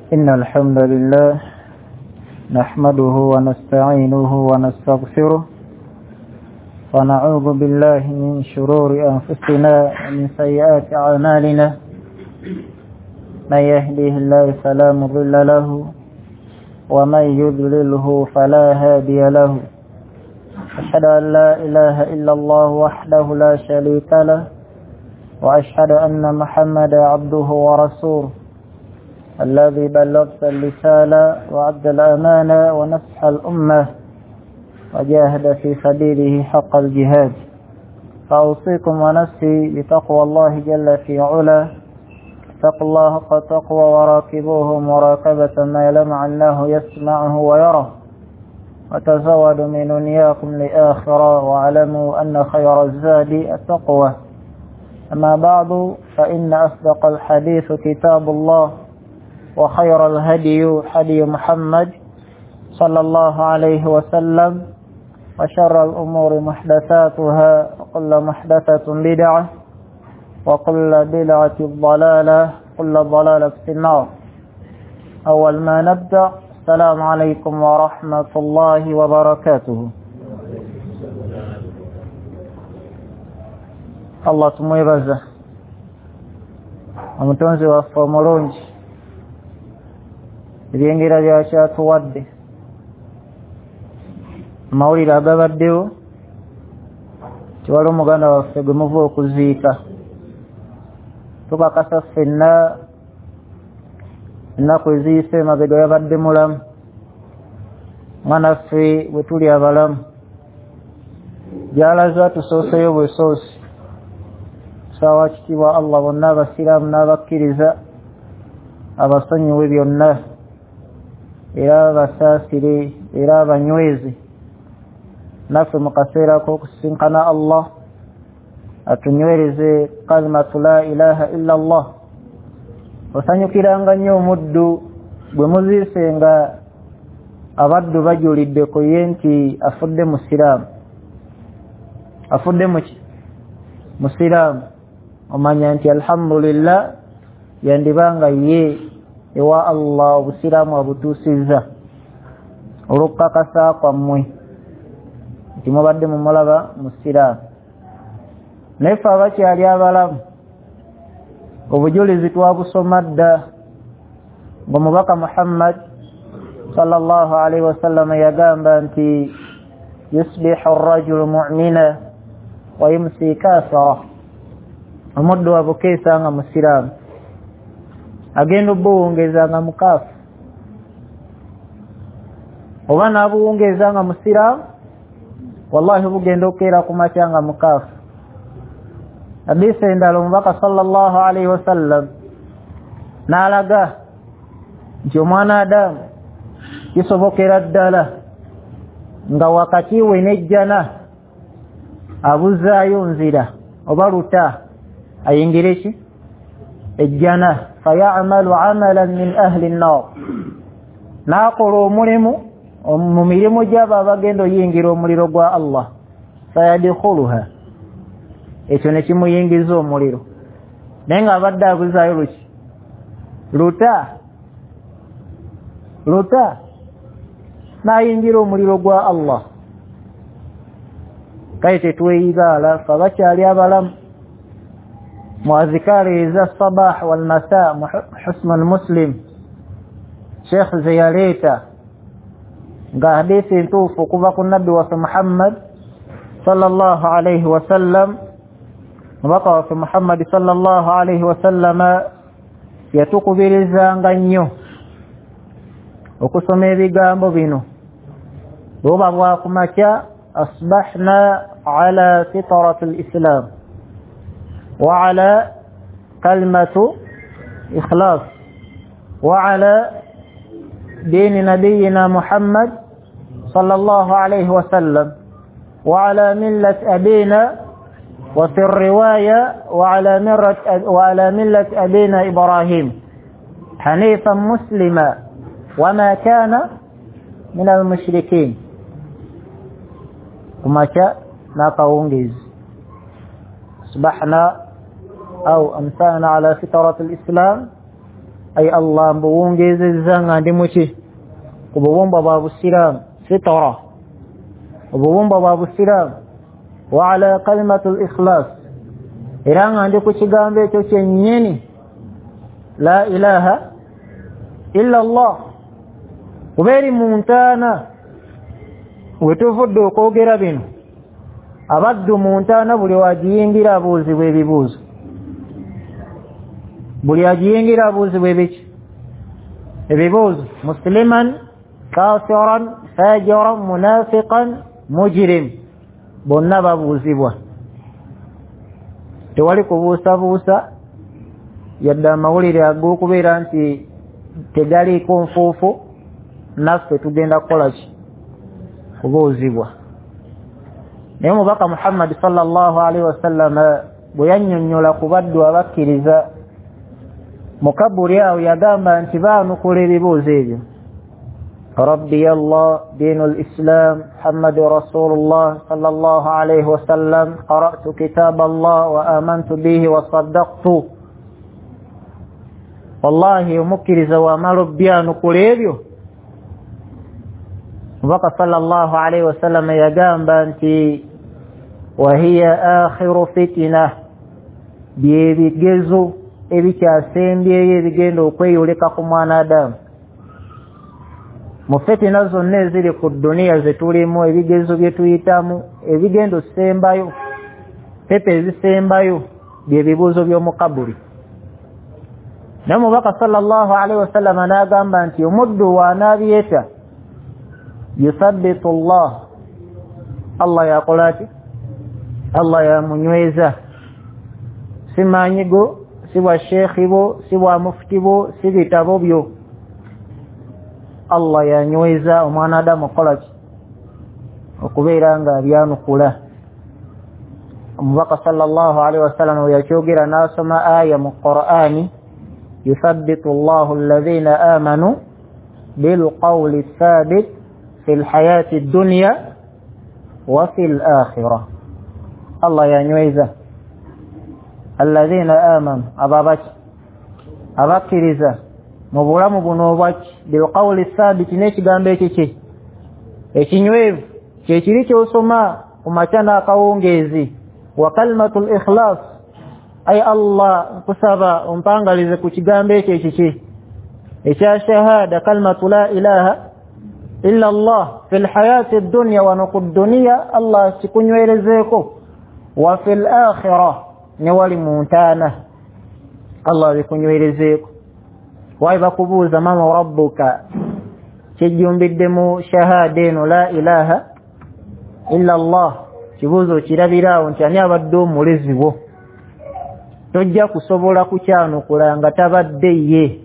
إن الحمد لله نحمده ونستعينه ونستغفره ونعوذ بالله من شرور أنفسنا ومن سيئات أعمالنا من يهده الله فلا مضل له ومن يضلله فلا هادي له أشهد أن لا إله إلا الله وحده لا شريك له وأشهد أن محمدا عبده ورسوله الذي بلغ الرسالة وأدى الأمانة ونصح الأمة وجاهد في سبيله حق الجهاد فأوصيكم ونفسي بتقوى الله جل في علا اتقوا الله حق تقوى وراقبوه مراقبة ما يلمع الله يسمعه ويره وتزودوا من دنياكم لآخرة واعلموا أن خير الزاد التقوى أما بعد فإن أصدق الحديث كتاب الله وخير الهدي هدي محمد صلى الله عليه وسلم وشر الأمور محدثاتها وكل محدثة بدعة وكل بدعة ضلالة وكل ضلالة في النار. أول ما نبدأ السلام عليكم ورحمة الله وبركاته. الله تمويبزه omutonzi waffe omulungi ebyengira byakyatuwadde amawulire agabaddewo tiwali omuganda waffe gwe muva okuziika tukakasa ffenna ennaku eziyise emabega yabadde mulamu mwana ffe bwe tuli abalamu gyalaza tusooseyo bwesoosi sawa kitiibwa Allah bonna abasiraamu n'abakkiriza abasonyiwe byonna era abasaasire era abanywezi naffe mu kaseera k'okusinkana Allah atunywereze kalimatu la ilaha illa Allah. Osanyukiranga nnyo omuddu bwe muziise nga abaddu bajulidde ku ye nti afudde musiraamu afudde musiraamu omanya nti alhamdulillah yandibanga ye ewa Allah obusiraamu abutuusizza olw'okukakasa kwammwe nti mubadde mumulaba musiraamu. Naye ffe abakyali abalamu obujulizi twabusoma dda ng'omubaka Muhammad sallallahu alaihi wasallam yagamba nti yusbihu arrajulu mu'mina wa yumsi kafira, omuddu abukeesa nga musiraamu agenda obuwungeeza nga mukaafu oba n'abuwungeeza nga musiraamu wallahi bugenda okukeera ku makya nga mukaafu. Hadiisi endala omubaka sallallahu alaihi wasallam n'alaga nti omwana Adamu kisobokera ddala nga wakati we n'ejjana abuzaayo nzira oba luta ayingire ki ejjana fayamalu amalan min ahli an-nar, n'akola omulimu mu mirimu gy'abo abagenda oyingira omuliro gwa Allah fayadkhuluha, ekyo ne kimuyingiza omuliro naye nga abadde abuzaayo luta n'ayingira omuliro gwa Allah. Kale tetweyibaala fe abakyali abalamu mu azikaari eza sabah wal masa mu husnul muslim Sheikh ze yaleeta nga hadiisi entuufu okuva ku nabbi waffe Muhammad sallallahu alaihi wasallam. Mubaka waffe Muhammad sallallahu alaihi wasallama yatukubirizanga nnyo okusoma ebigambo bino bwoba bwakumakya asbahna ala fitrati al-islam wa ala kalimatu ikhlas wa ala dini nabiyina Muhammad sallallahu alaihi wasallam wa ala millat abina وفي الرواية وعلى ملة أبينا إبراهيم حنيفا مسلما وما كان من المشركين. وما شاء ناقونجز أصبحنا أو أمسانا على فطرة الإسلام ay Allah mbuwongezezza nga ndi muki ku bubumba bwa busiraamu fitara obubumba bwa busiraamu wa ala kalimatul ikhlas era nga ndi ku kigambo ekyo kyennyini la ilaha illa Allah kubeeri mu ntaana wetuvudde okwogera bino abaddu mu ntaana buli wagiyingira abuuzibwa ebibuuzo buli agiyingira abuuzibwa ebiki ebibuuzo musliman kafiran fajiran munafiqan mujrim bonna babuuzibwa tewali kubuusabuusa yadde amawulire ag'okubeera nti tegaliiko nfuufu naffe tugenda kukola ki kubuuzibwa naye omubaka Muhammad sallallahu alaihi wasallam bwe yannyonnyola ku baddu abakkiriza mu kabuli awo yagamba nti baanukula ebibuuzo ebyo ربي الله دين الإسلام محمد رسول الله صلى الله عليه وسلم قرأت كتاب الله وآمنت به وصدقت والله مكرز وما ربيان قريبه وقال صلى الله عليه وسلم يقام بانتي وهي آخر فتنة بيبجزو ebikyasembe ebigenda okweyoleka ku mwana Adamu mu fitina zonna eziri ku dduniya ze tulimu ebigezo bye tuyitamu ebigenda osembayo pepe ezisembayo bye bibuuzo by'omu kabuli naye omubaka sallallahu alaihi wasallam n'agamba nti omuddu w'anaabyeta yusabbitu Allah yakola ati Allah yamunyweza si maanyigo si bwa sheekhi bo si bwa mufti bo si bitabo byo Allah yanyweza omwana Adamu okola ki okubeera nga abyanukula omubaka sallallahu alaihi wasallam we yakyogera n'asoma aya mu Qur'ani yuthabbitu Allahu alladhina amanu bilqawli thabit fil hayati dunya wa fil akhirah Allah yanyweza alladhina amanu ababaki abakkiriza mu bulamu buno obwaki bilqawli thabit n'ekigambo ekyo ekinywevu kyekiri kyosoma ku makya n'akawungeezi wa kalimatul ikhlas ay Allah kusaba ompangalize ku kigambo ekyo ekya shahada kalimatu la ilaha illa Allah fil hayati dunya wa nuqud dunya Allah kikunywerezeeko wa fil akhirah ne wali muntana Allah bikunywerezeeko wayi bakubuuza mama rabbuka kijjumbiddemu shahada eno la ilaha illa Allah kibuuzo kirabiraawo nti ani abadde omulezi wo tojja kusobola kukyanukula nga tabadde ye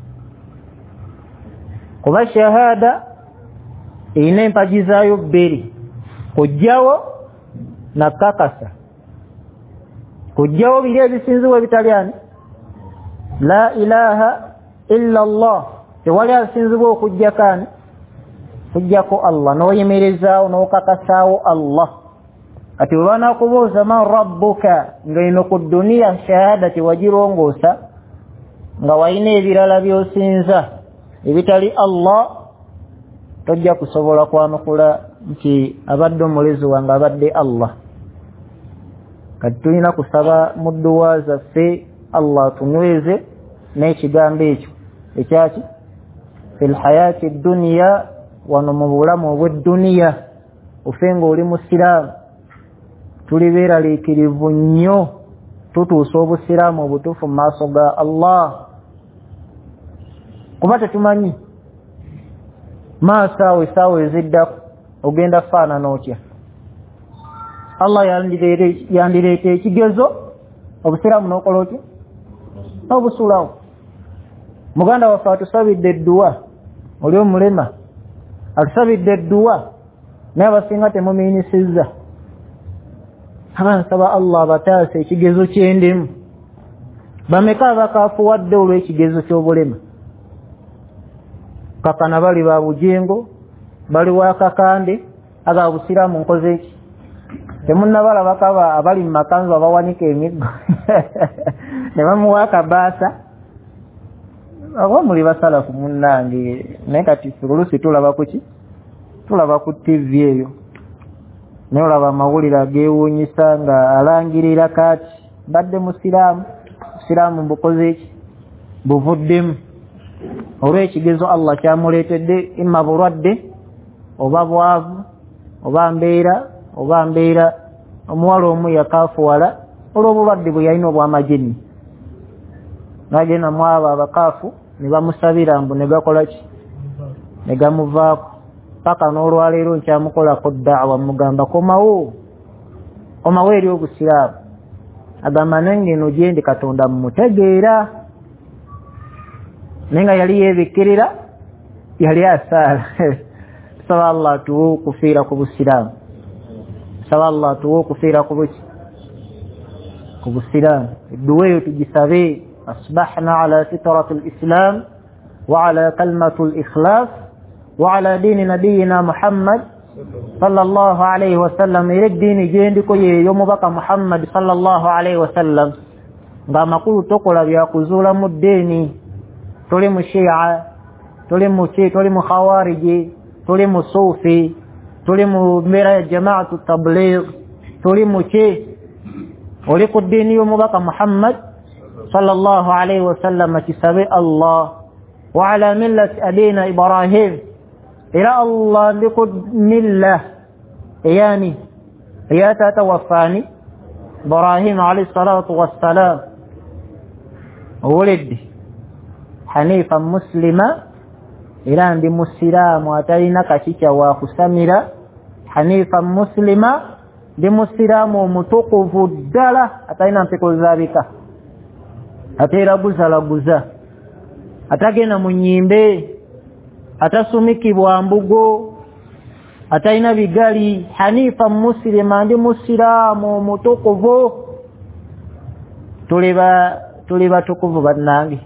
kuba shahada erina empagi zaayo bbiri kujjawo nakakasa kujjawo biri ebisinzibwa ebitali ani la ilaha illa Allah tewali asinzibwa okujjako ani kujjako Allah n'oyimirizaawo n'okakasaawo Allah ati bwe banakubuuza man rabbuka nga ino ku duniya shahada tiwagirongoosa nga walina ebirala by'osinza ebitali Allah tojja kusobola kwanukula nti abadde omulezi wange abadde Allah kati tulina kusaba mu dduwa zaffe Allah tunyweze n'ekigambo ekyo ekyaki fil hayati dunya wano mu bulamu obw'edduniya ofe ng'oli musiraamu tuli beeraliikirivu nnyo tutuusa obusiraamu obutuufu mu maaso ga Allah kuba tetumanyi maaso awo essaawa eziddako ogenda faanana otya Allah yandireeta ekigezo obusiraamu n'okola otya n'obusulawo muganda waffe atusabidde edduwa oli omulema atusabidde edduwa naye abasinga temumiinisizza abansaba Allah abataasa ekigezo ky'endimu bameka abakaafuwadde olw'ekigezo ky'obulema kakana bali ba bujengo bali wa kakande aga busiraamu nkoze eki temunnabala bakaba abali mu makanzu abawanika emiggo ne bamuwa akabaasa abo muli basalafu munnange naye kati oluusi tulaba kuki tulaba ku TV eyo naye olaba amawulire ageewuunyisa nga alangirira kati badde musiraamu mbukoze eki buvuddemu olw'ekigezo Allah kyamuleetedde imma bulwadde oba bwavu oba mbeera omuwala omu yakaafuwala olw'obulwadde bwe yalina obw'amajini n'agenda mu abo abakaafu ne bamusabira mbu ne gakola ki ne gamuvaako paka n'olwaleero nkyamukolako da'wa mugamba komawo eri obusiraamu agamba nengeno gyendi Katonda mumutegeera naye nga yali yeebikirira yali asaala saba Allah tuwe okufiira ku busiraamu saba Allah tuwe okufiira ku busiraamu edduwa eyo tugisabe أصبحنا على فطرة الإسلام وعلى كلمة الإخلاص وعلى دين نبينا محمد صلى الله عليه وسلم إلى الدين جيندكو يوم بقى محمد صلى الله عليه وسلم قام قلوا تقول بيأخذوا الدين تلم الشيعة تلم خوارجي تلم صوفي تلم مرا جماعة التبليغ تلم شيء ولقوا الدين يوم بقى محمد صلى الله عليه وسلم كسبي الله وعلى ملة أبينا إبراهيم إلى الله لقد ملة يعني هي تتوفاني إبراهيم عليه الصلاة والسلام ولد حنيفا مسلما إلى أن بمسلام وأتينا كشيكا وخسمرا حنيفا مسلما بمسلام ومتوقف الدالة أتينا تقول ذلك atera buzalaguza atagenda mu nnyimbe atasumikibwa mbugo ataina bigali hanifa muslima ndi musiramu mutukuvu tuliba tukuvu bannange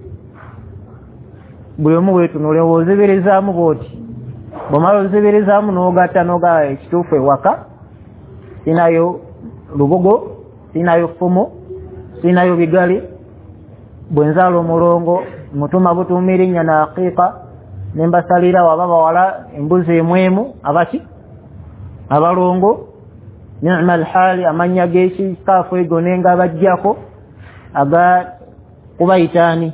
buli omu wetu nolowoozeberezaamu bwoti bwomala ozeberezaamu n'ogatta ekituufu ewaka sinayo lubugo sinayo fumo sinayo bigali bwenzaala omulongo mutuma butuumira ennya na aqiiqa nembasalira waba bawala embuzi emwemu abaki abalongo ni'ma alhaali amanya g'ekikaafu ego nenga bajjako aga kubayitaani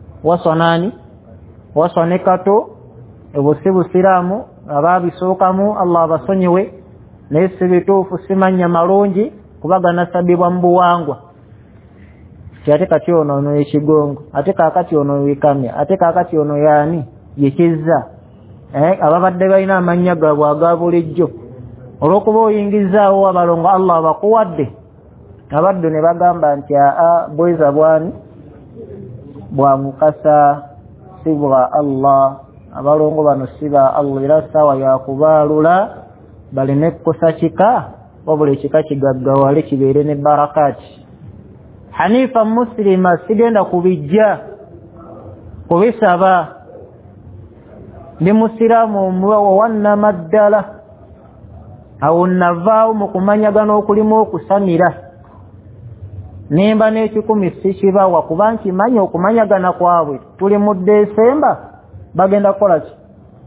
wasone kato ebwo si busiraamu abaabisookamu Allah abasonyiwe naye si bituufu simanya malungi kuba ganasabibwa mu buwangwa ate kati ono ekigongo ate kakati ono wikamya ate kakati ono yaani yekizza ababadde balina amanya gaabwe aga bulijjo olw'okuba oyingizaawo abalongo Allah abakuwadde abaddu ne bagamba nti bweza bwani bwa mukasa si bwa Allah abalongo bano si ba Allah era sawa yakubaalula baleme kukosa kika wabula ekika kigaggawale kibeere ne barakati hanifa muslima sigenda kubijja kubisaba ndi musiraamu omuwawa wannama ddala awo navaawo mu kumanyagana okulimu okusamira nemba n'ekikumi sikibawa kuba nkimanya okumanyagana kwabwe tuli mu Desemba bagenda kukola ki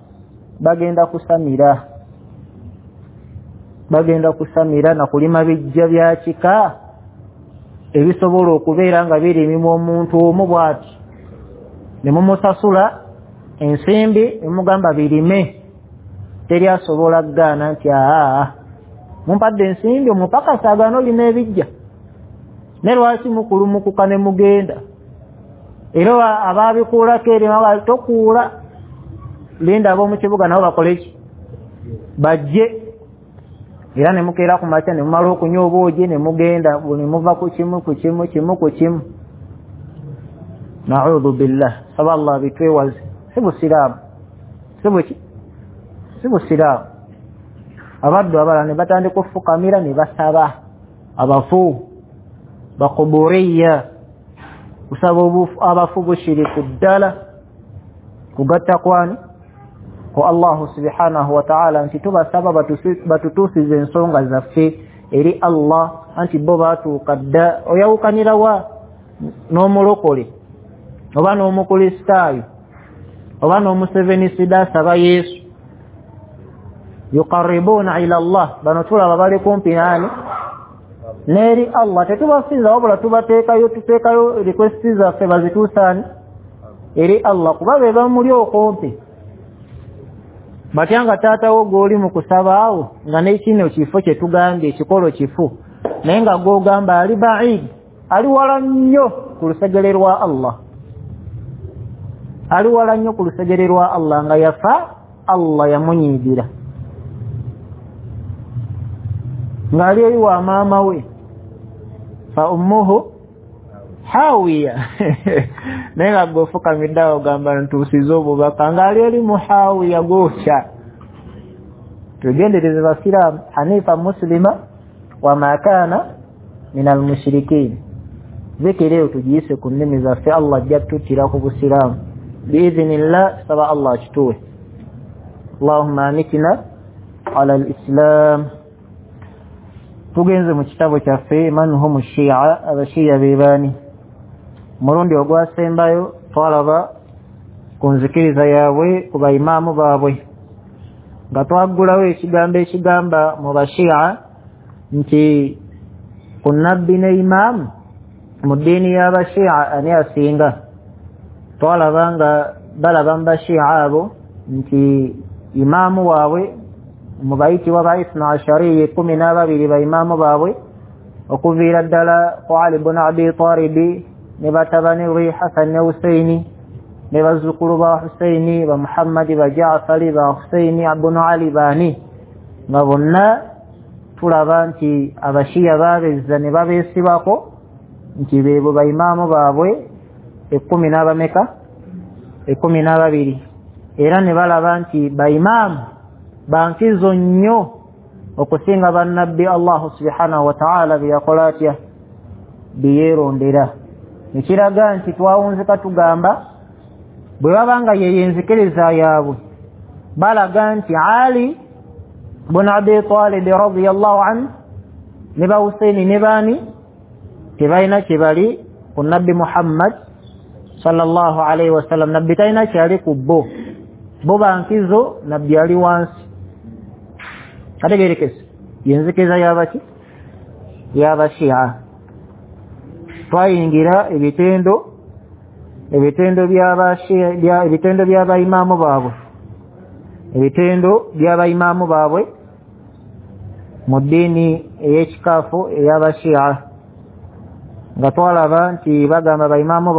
bagenda kusamira na kulima bijja bya kika ebisobola okubeera nga birimimu omuntu omu bw'ati ne mumusasula ensimbi emugamba birime teri asobola kugaana nti mumpadde ensimbi omupakasi agaana olina ebijja ne lwaki mukulumukuka ne mugenda era abaabikuulako eri tokuula linda ab'omu kibuga nabo bakole ki bajje era ne mukeera ku makya ne mumala okunywa obwogi ne mugenda buli muva ku kimu na'udhu billah saba Allah bitwewaze si busiraamu si busiraamu abaddu abalala ne batandika okufukamira ne basaba abafu bakuburiya kusaba abafu bushiriku ddala kugatta kwani ko Allah subhanahu wa ta'ala nti tubasaba batutuusize ensonga zaffe eri Allah anti bo batuuka dda oyawukanira wa n'omulokole oba n'omukristaayo oba n'omuseveni sida asaba Yesu yuqarribuna ila Allah bano tulaba bali kumpi nani neri Allah tetubasinza wabula tuteekayo request zaffe bazituusani eri Allah kuba be bamuli okumpi batyanga taata wo goli mu kusaba awo nga n'ekino kifo kye tugambye ekikolo kifu naye nga gwogamba ali baid ali wala nnyo ku lusegere lwa Allah ali wala nnyo ku lusegere lwa Allah nga yafa Allah yamunyiigira nga ali eri wa maama we fa ummuhu hawiya naye nga gwofukamidde awo gamba ntuusiza obubaka nga ali eri mu hawiya gwokya tugendereze basiraamu hanifa muslima wama kana min almushrikin zikireo tujiyise ku nnimi zaffe Allah ajja tuttira ku busiraamu biidhinillah tusaba Allah akituwe Allahumma amikna ala alislam tugenze mu kitabo kyaffe man hum shia abashiya bebaani mulundi ogwasembayo twalaba ku nzikiriza yaabwe ku baimaamu baabwe nga twaggulawo ekigambo ekigamba mu bashia nti ku nabbi ne imaamu mu ddiini y'abashia ani asinga twalaba nga balaba mu bashia abo nti imaamu waabwe mu bayitibwa ba Ithna Ashariya 12 baimaamu baabwe okuviira ddala ku Ali ibn Abi Talib ne batabani be Hasan ne Husaini ne bazzukulu ba Husaini ba Muhammad ba Jaafari ba Husaini ibn Ali bani nga bonna tulaba nti abashiya babezza ne babeesibako nti beebo baimaamu baabwe 12 era ne balaba nti baimaamu bankizo nnyo okusinga bannabbi Allah subhanahu wa ta'ala byakola atya byeerondera ekiraga nti twawunzika tugamba bwe babanga yeyenzikiriza yaabwe balaga nti Ali ibn Abi Talib radiyallahu anhu ne ba Husaini ne bani tebalina kyebali ku nabbi Muhammad sallallahu alayhi wasallam nabbi talina kyali ku bo bankizo nabbi ali wansi kategerekese yenzikiriza yabaki yabashia twayingira ebitendo by'abashia ebitendo by'abaimaamu baabwe mu ddiini ey'ekikaafu ey'abashia nga twalaba nti bagamba baimaamu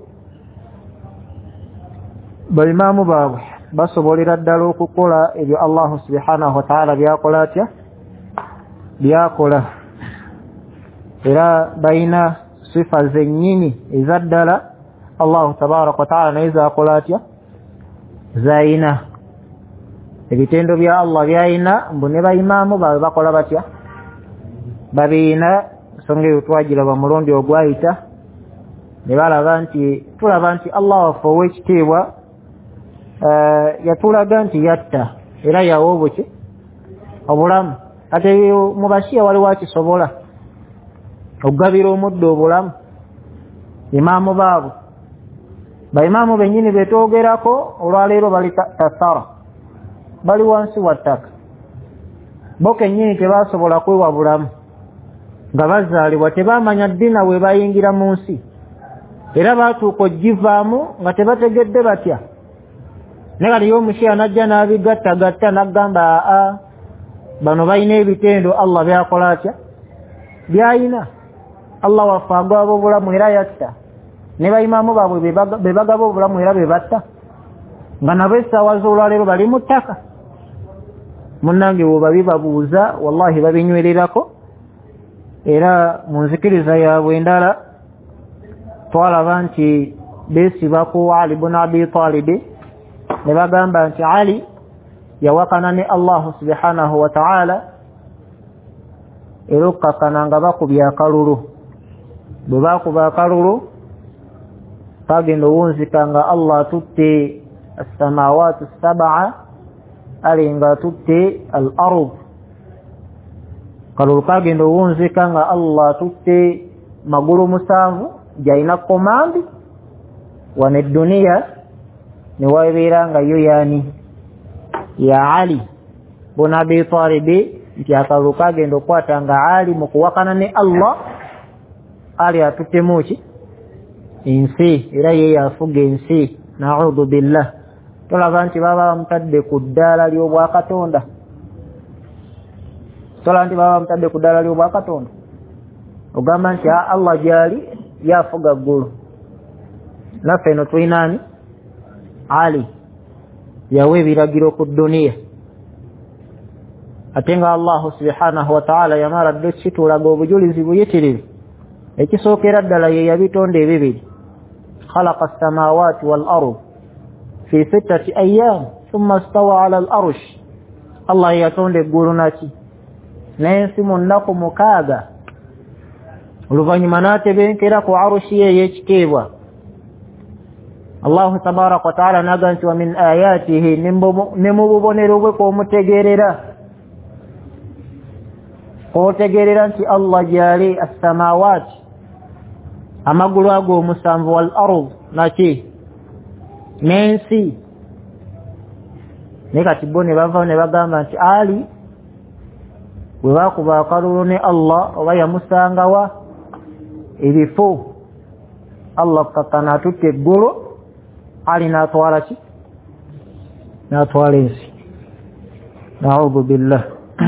baabwe basobolera ddala okukola ebyo Allah subhanahu wa ta'ala byakola atya byakola era bayina sifa zennyini ezaddala Allah tabaraka wa ta'ala naye zakola atya zayina ebitendo bya Allah byayina mbu ne baimaamu baabwe bakola batya babiina ensonga eyo twagiraba mulundi ogwayita ne tulaba nti Allah waffe ow'ekitiibwa yatulaga nti yatta era yawa obulamu ate mu bashiya waliwo akisobola okugabira omuddo obulamu imaamu baabo baimaamu bennyini betwogerako olwaleero bali tasara bali wansi wa ttaka bo kennyini tebasobola kwewa bulamu nga bazaalibwa tebamanya ddina we bayingira mu nsi era batuuka ogivaamu nga tebategedde batya ne kati y'omushiya najja n'abigattagatta n'agamba bano balina ebitendo Allah byakola atya byayina Allah waffe agaba obulamu era yatta ne baimaamu baabwe be bagaba obulamu era be batta nga nabo essaawa z'olwaleero bali mu ttaka munnange bwoba bibabuuza wallahi babinywererako era mu nzikiriza yaabwe endala twalaba nti beesibaku Ali ibn Abi Talib ne bagamba nti Ali yawakana ne Allah subhanahu wa ta'ala era okukakana nga bakubya akalulu bwe bakuba akalulu kagenda owunzika nga Allah atutte as-samawati as-sab'a ali nga atutte al-ard kalulu kagenda owunzika nga Allah atutte magulu 7 jalina komandi wane dunia ni waibiranga yuyani ya Ali bin Abi Talib nti akazukage ndo kwatanga Ali mukuwakana ne Allah ali atutemuki insi era ye yafuga insi na'udhu billah tolaba nti baba mutadde ku ddala ly'obwa Katonda tolanti baba mutadde ku ddala ly'obwa Katonda ogamba nti Allah jali yafuga ggulu naffe no twinani Ali yawe biragiro ku dunia atenga Allah subhanahu wa ta'ala yamara dukitulaga obujulizi buyitirivu ekisookera ddala ye yabitonde ebibiri khalaqa as-samawati wal ard fi 6 ayyam thumma istawa 'ala al-arsh Allah yatonde eggulu naki n'ensi mu nnaku mukaaga oluvannyuma n'atebenkera ku arushi ye y'ekitiibwa Allah tabaaraka wa ta'ala naga nti wa min ayatihi ne mu bubonero bwe k'omutegeerera k'otegeerera nti Allah jali as-samawati amagulu ago omusanvu wal ard naki n'ensi ne kati bo ne bava ne bagamba nti Ali bwe bakuba akalulu ne Allah oba yamusangawa ebifo Allah kakana atutte eggulu Ali n'atwala ki n'atwala ensi na'udhu billah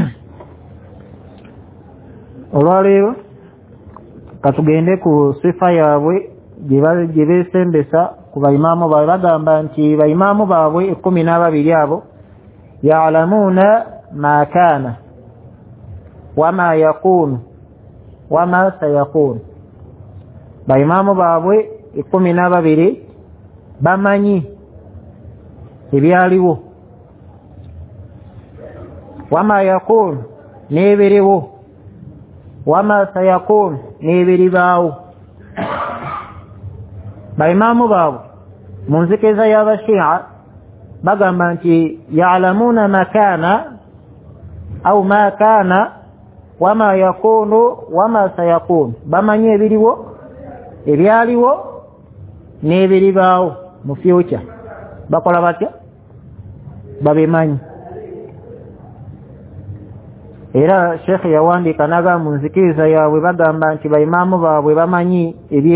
olwaleero katugende ku sifa yaabwe gye beesembesa ku baimaamu baabwe bagamba nti baimaamu baabwe 12 abo ya'lamuuna ma kaana wama yakunu wama sayakunu baimaamu baabwe 12 bamanyi ebyaliwo wama yakunu n'ebiriwo wama sayakunu n'ebiribaawo baimaamu baabwe mu nzikiriza y'abashia bagamba nti ya'lamuuna makana au ma kana wama yakunu wama sayakunu bamanyi ebiriwo ebyaliwo n'ebiribaawo mu future bakola batya babimanyi era Sheikh yawandika naga mu nzikiriza yaabwe bagamba nti baimaamu baabwe bamanyi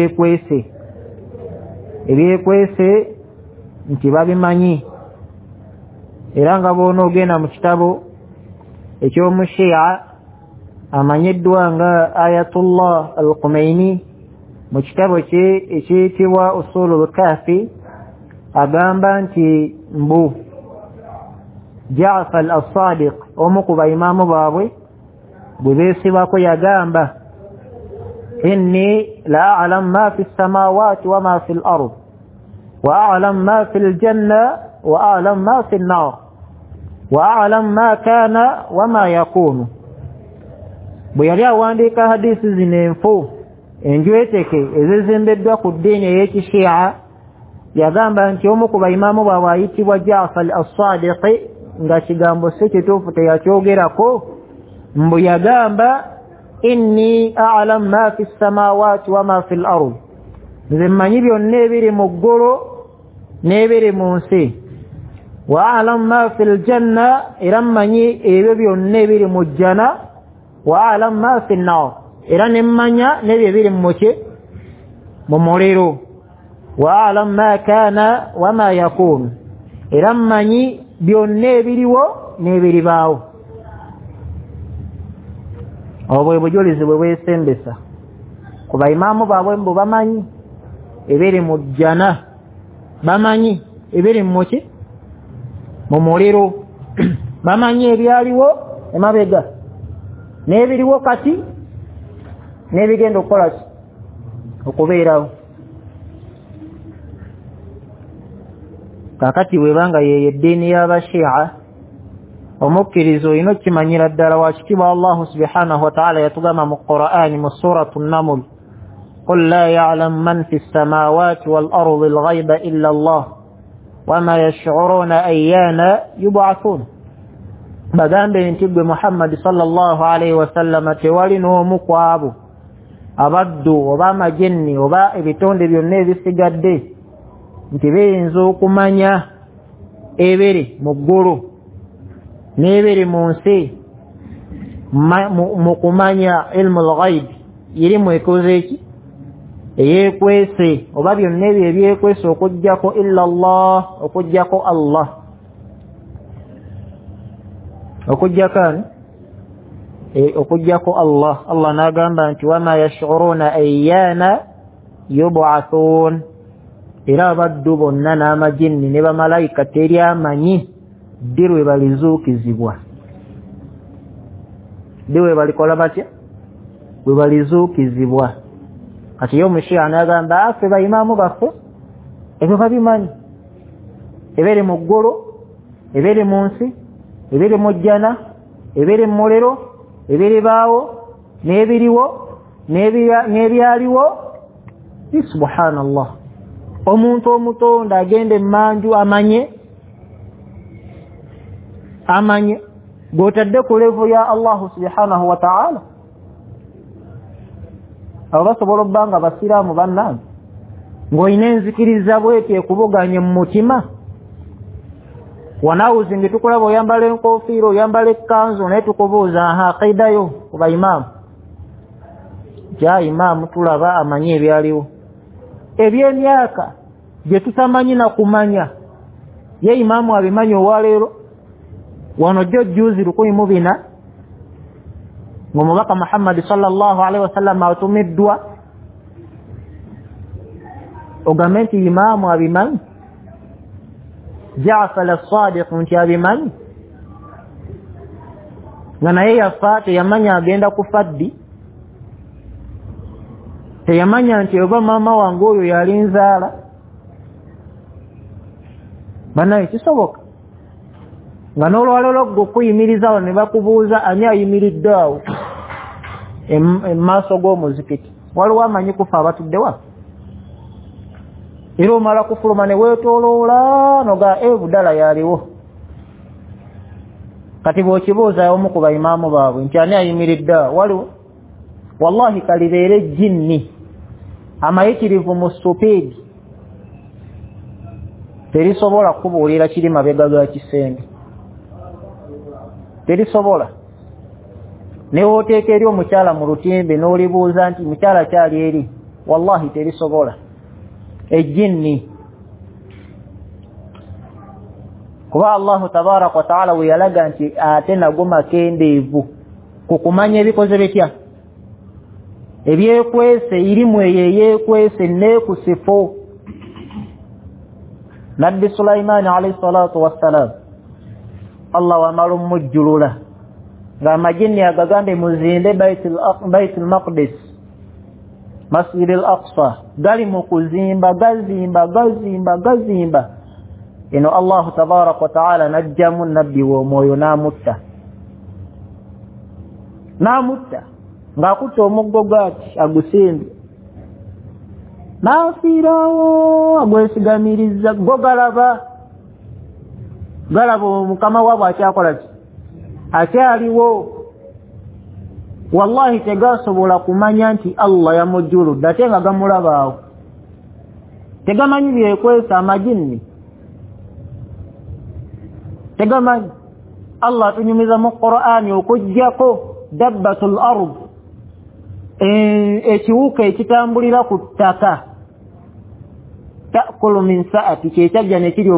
ebyekwese nti babimanyi era nga boona ogenda mu kitabo eky'omushia amanyiddwa nga Ayatullah al-Khomeini mu kitabo kye ekiyitibwa Usulul Kahfi agamba nti mbu Ja'far as-Sadiq omu ku baimaamu baabwe bwe beesibako yagamba inni la a'lam ma fi as-samawati wa ma fi al-ard wa a'lam ma fi al-janna wa a'lam ma fi an-nar wa a'lam ma kana wa ma yakunu bwe yali awandiika hadisi zino enfu enjweteke ezizimbiddwa ku ddiini ey'ekishia yagamba nti omu ku baimaamu baabwe ayitibwa Ja'far as-Sadiq nga kigambo si kituufu teyakyogerako mbu yagamba inni a'lam ma fi as-samawati wa ma fi al-ard nze mmanyi byonna ebiri mu ggulu n'ebiri mu nsi wa a'lam ma fi al-janna era mmanyi ebyo byonna ebiri mu jjana wa a'lam ma fi an-nar era nemmanya n'ebyo ebiri mu muliro wa a'lam ma kana wa ma yakunu era mmanyi byonna ebiriwo n'ebiribaawo obwo bujulizi bwe bwesembesa ku baimaamu baabwe mbu bamanyi ebiri mu jjana bamanyi ebiri mu muliro bamanyi ebyaliwo emabega n'ebiriwo kati n'ebigenda okukola ki okubeerawo kakati webanga yeye eddiini y'abashia omukkirizo olina okukimanyira ddala wakitibwa Allah subhanahu wa ta'ala yatugamba mu Qur'ani mu suratu Naml qul la ya'lam man fi as-samawati wal ardi al-ghayba illa Allah wama yash'uruna ayyana yub'athun bagambe nti gwe Muhammad sallallahu alayhi wa sallam tewali n'omu ku abaddu oba amajjenni oba ebitonde byonna ebisigadde nti bayinza okumanya ebere mu ggulu n'ebere mu nsi mu kumanya ilmu al-ghaib irimu ekoze eki eyekwese oba byonna ebyo ebyekwese okujjako illa Allah okujjako Allah okujjako Allah. Allah n'agamba nti wama yash'uruna ayyana yub'athun, era abaddu bonna n'amajinni ne bamalayika teri amanyi ddi lwe balizuukizibwa, ddi lwe balikola batya, lwe balizuukizibwa. Kati yo Mushia n'agamba affe bayimaamu baffe ebyo babimanyi, ebere mu ggulu, ebere mu nsi, ebere mu jjana, ebere mu muliro, ebiribaawo n'ebiriwo n'ebyaliwo. Subhanallah, omuntu omutonda agende manju amanye gwotadde ku levo ya Allah subhanahu wa ta'ala. Abo basobola obbanga basiraamu bannange ng'olina enzikiriza bweti ekubuganye mu mutima. Wanawuzi nge tukulaba oyambala enkofiira oyambala ekkanzu naye tukubuuza aqiidayo ku bayimaamu, ja imaamu tulaba amanyi ebyaliwo eby'emyaka bye tutamanyi na kumanya, ye imaamu abimanyi olwaleero. Wano jjo juzi 14 ng'omubaka Muhammad sallallahu alaihi wasallam atumiddwa, ogambe nti imaamu abimanyi, Jaafar as-Sadiq nti abimanyi, nga naye yafa teyamanya agenda kufa ddi, teyamanya nti oba maama wange oyo yali nzaala. Banaye kisoboka nga n'olwaleero gwe okuyimirizawo ne bakubuuza ani ayimiridde awo emaaso g'omuzikiti, waliwo amanyi kufa abatuddewa? Era omala kufuluma ne weetooloola noga budala yaliwo. Kati bw'okibuuza omu ku bayimaamu baabwe nti ani ayimiridde awo, waliwo? Wallahi kalibeere jinni amayitirivu mu stupiidi terisobola kubuulira kiri mabega ga kisenge, terisobola. Ne wooteeka eri omukyala mu lutimbe n'olibuuza nti mukyala kyali eri, wallahi terisobola. Ejjinni kuba Allahu tabaraka wa taala we yalaga nti ate nago makendeevu ku kumanya ebikoze bitya, ebyekwese, irimu eyo eyekwese neekusifu. Nabbi Sulaiman alayhi salatu wassalam Allah wamala omujjulula ng'amajinni agagambe muzinde Baitul Maqdis, Masjid al-Aqsa, gali mu kuzimba gazimba. Eno Allahu tabaraka wa taala najjamu nabbi w'omwoyo n'amutta ng'akutta omuggo gwaki agusimbe, n'afiirawo agwesigamiriza. Go galaba omukama waabwe akyakola ki, akyaliwo. Wallahi tegasobola kumanya nti Allah yamujjuludde ate nga gamulabaawo, tegamanyi byekwesa amajinni, tegamanyi. Allah atunyumiza mu Qur'ani okujjako dabbatul ard, ekiwuka ekitambulira ku ttaka, ta'kulu min sa'ati, kyekajja ne kiri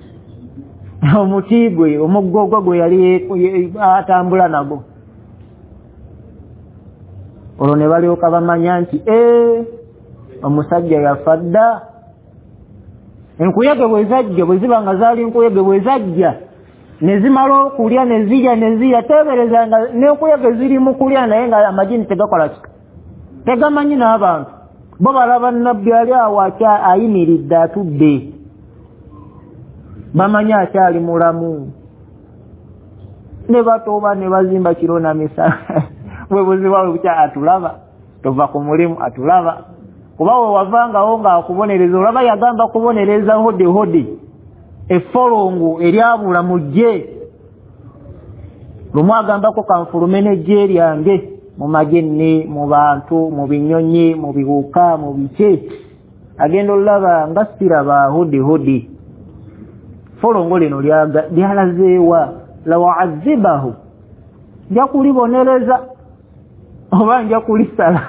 omuti gwe, omugogwa gwe yali atambula nago. Olwo ne balyoka bamanya nti omusajja yafa dda. Enkuyege bwe ziba nga zaali enkuyege bwe zajja ne zimala okulya ne zirya, teebereza nga n'enkuyege ziri mu kulya naye nga amajini tegakola ki, tegamanyi n'abantu. Bo balaba nabbi ali awo ayimiridde atudde, bamanyi akyali mulamu, ne batooba ne bazimba kiro na misana. Bwe buzibawe bukya atulaba, tova ku mulimu atulaba. Kuba we wavangawo ng'akubonereza, olaba yagamba kubonereza hodi effolongo eryabula mu gye. Lumu agambako kanfulume n'egye lyange mu magenni, mu bantu, mu binyonyi, mu biwuka, mu bike. agenda olaba nga siraba hudi folongo lino lyalazeewa lawa'azibahu nja kulibonereza oba nja kulisala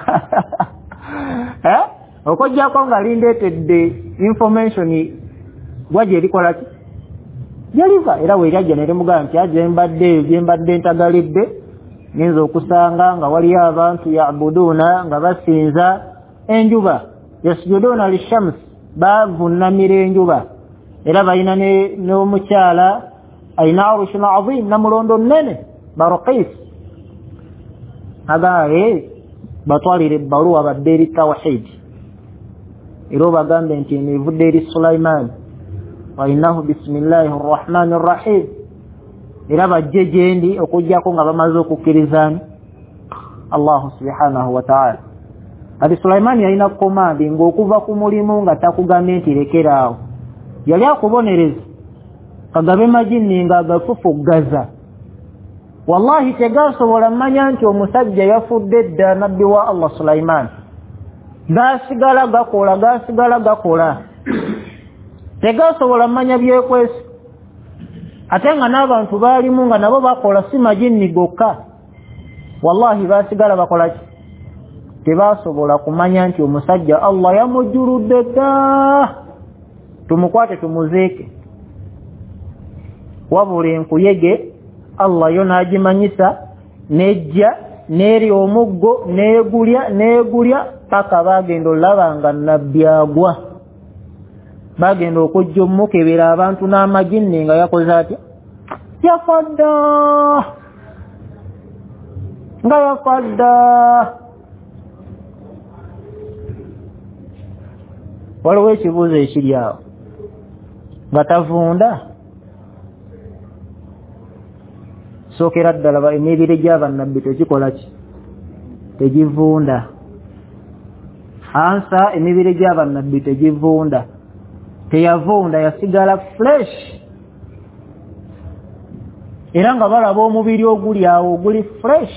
okojjako nga lindeetedde information gwaje erikola ki yaliva era weerajja ne limugamba nti gyembadde ntagalidde ngenza okusanga nga waliyo abantu yabuduuna nga basinza enjuba yasjuduuna lishams bavunnamira enjuba era balina n'omukyala alina arushun azim namulondo nnene Barqis agaye batwalire ebbaluwa badde eri tawhid era obagambe nti nevudde eri Sulaiman wa innahu bismillahi rrahmani rrahim era bajje gyendi okujjako nga bamaze okukirizana Allah subhanahu wa ta'ala. Ati Sulaiman yalina komandi ng'okuva ku mulimu nga takugambye nti lekeraawo yali akubonereza kagabe majini nga agafufugaza wallahi tegasobola mmanya nti omusajja yafudde dda nabbi wa Allah Sulaiman gasigala gakola tegasobola mmanya byekwesi ate nga n'abantu baalimu nga nabo bakola si majini gokka wallahi basigala bakola ki tebasobola kumanya nti omusajja Allah yamujjuludde dda tumukwate tumuzeeke wabula enkuyege Allah yo n'agimanyisa nejja n'eri omuggo neegulya paka bagenda olaba nga nabbi agwa bagenda okujja omukebera abantu n'amagini nga yakoze atya yafadda waliwo ekibuuzo ekiri awo nga tavunda sookera ddala emibiri gy'abannabbi tekikola ki tegivunda ansa emibiri gy'abannabbi tegivunda teyavunda yasigala fresh era nga balaba omubiri oguli awo oguli fresh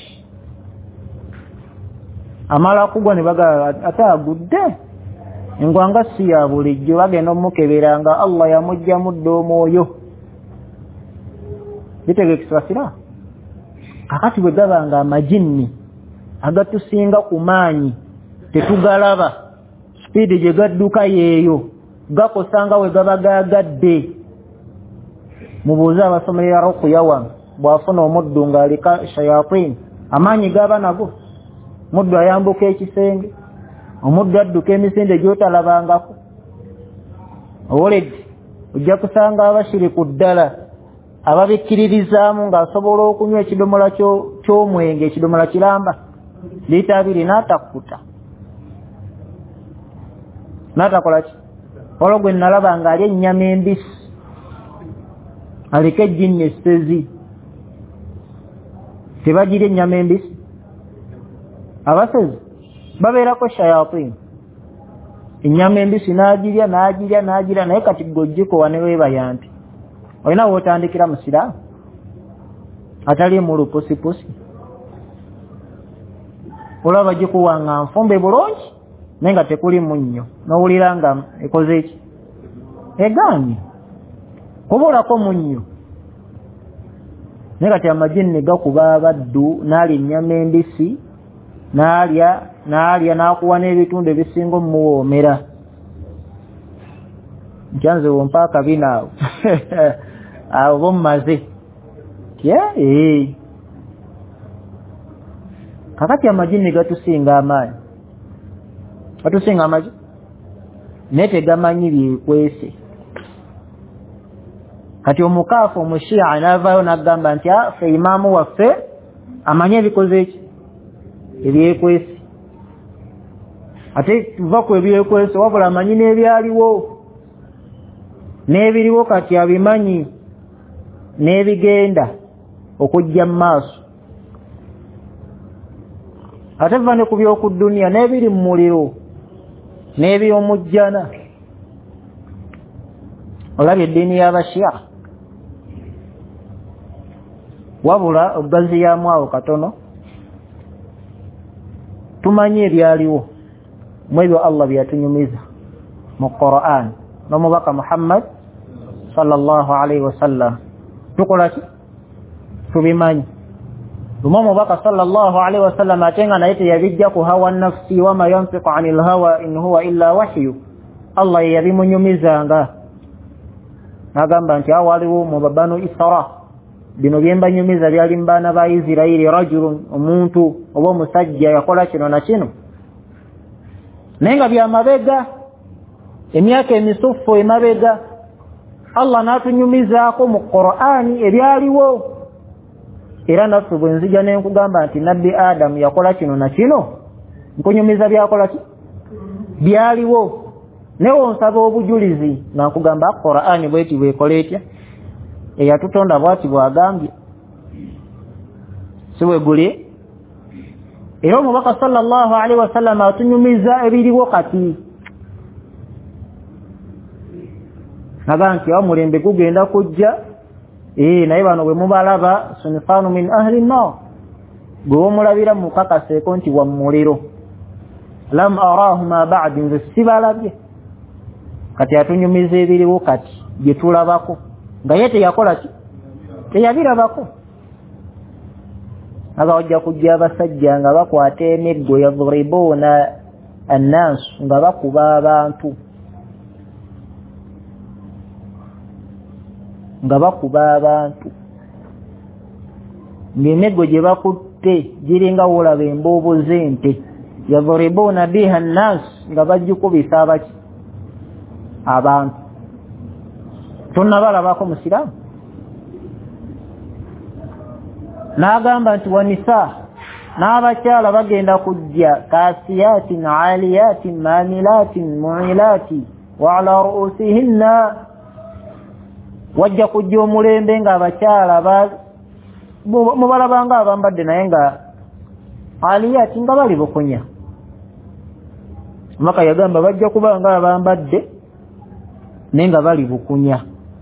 amala kugwa ne bagala ate agudde engwanga si ya bulijjo bagenda omukebera nga Allah yamujja mudde omwoyo bitegekisasira kakati bwe gaba nga amajini agatusinga ku maanyi tetugalaba speedi gye gadduka yeeyo gakosanga we gaba gagadde mubuuze abasomerera ruqya wano bw'afuna omuddu ng'alika shayatin amaanyi gaba nago muddu ayambuka ekisenge omuddu adduka emisinde gy'otalabangako oledi ojja kusanga abashiriku ddala ababikkiririzaamu ng'asobola okunywa ekidomola ky'omwenge ekidomola kiramba liita 2 n'atakkuta n'atakola ki olwo gwe nalaba ng'ali ennyama embisi aliko ejjinni essezi tebagirya ennyama embisi abasezi babeerako shayatin ennyama embisi n'agirya naye kati gojjikowa ne weebaya nti olina wootandikira musiraamu atali mu lupusipusi olaba gikuwa nga nfumbe bulungi naye nga tekuli munnyo n'owulira nga ekoze eki egaanye kubuulako munnyo naye kati amajini gakuba abaddu n'alya ennyama embisi n'alya n'akuwa n'ebitundu ebisinga omuwoomera nkyanze wompa akabina awo awo bomumaze kakati amajini gatusinga amaanyi naye tegamanyi byekwese kati omukaafu omushiya n'avaayo n'agamba nti ffe imaamu waffe amanyi ebikoze eki ebyekwese ate tuva ku ebyekwese wabula amanyi n'ebyaliwo n'ebiriwo kati abimanyi n'ebigenda okujja mu maaso ate va ne ku by'oku dduniya n'ebiri mu muliro n'ebyomujjana olabye eddiini y'abashiya wabula oggaziyaamu awo katono tumanyi ebyaliwo mu ebyo Allah byatunyumiza mu Qur'an n'omubaka Muhammad sallallahu alayhi wasallam tukola ki tubimanyi omubaka sallallahu alayhi wasallam atenga naye teyabijja ku hawa nafsi wama yanfiqu anil hawa in huwa illa wahyu Allah yabimunyumizanga nagamba nti awaliwo mu babanu Isra bino byembanyumiza byali mbana ba Isiraili rajulun omuntu oba omusajja yakola kino na kino nenga bya mabega emyaka emisufu emabega Allah natunyumizaako mu Qur'ani ebyaliwo era naffe bwenzija nenkugamba nti nabbi Adam yakola kino na kino nkunyumiza byakola ki byaliwo newo nsaba obujulizi nakugamba Qur'ani bweti bwekola etya eyatutonda bwati bwagambye siwe guli era omubaka sallallahu alaihi wasallam atunyumiza ebiriwo kati nabanti amulembe kugenda kujja naye bano bwe mubalaba sunfanu min ahli an-nar gwe mulabira mukakaseeko nti wa muliro lam arahuma ba'd nzibalabye kati atunyumiza ebiriwo kati bye tulabako nga yete yakola ki teyabirabako abawajja kujja abasajja nga bakwata emiggo yadhribuna an-nas nga bakuba abantu ng'emiggo gye bakutte giringa wolaba emboobo z'ente yadhribuna biha an-nas nga bajjukubisa abaki abantu tunnabalabako musiramu n'agamba nti wanisa n'abakyala bagenda kujja kasiyatin aliyatin mamilatin mu'ilati wa ala ru'usihinna wajja kujja omulembe nga abakyala mubalabanga abambadde naye nga aliyati nga bali bukunya maka yagamba bajja kubanga abambadde naye nga bali bukunya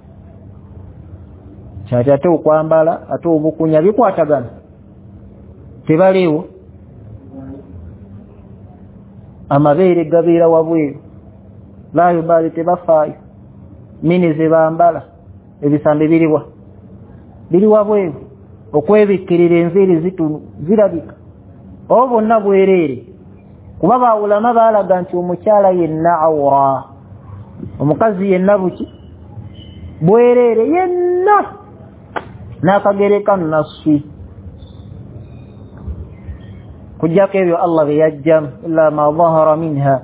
kyati ate okwambala ate obukunya bikwatagana tebaliwo amabeere gabeera wabweru la yubali tebafaayo mini ze bambala ebisambe biri wabweru okwebikkirira enviiri zitunu zirabika obo bonna bwereere kuba bawulama baalaga nti omukyala yenna awra omukazi yenna buki bwereere yenna n'akagereka nassi kujjako ebyo Allah bye yajjamu illa ma dhahara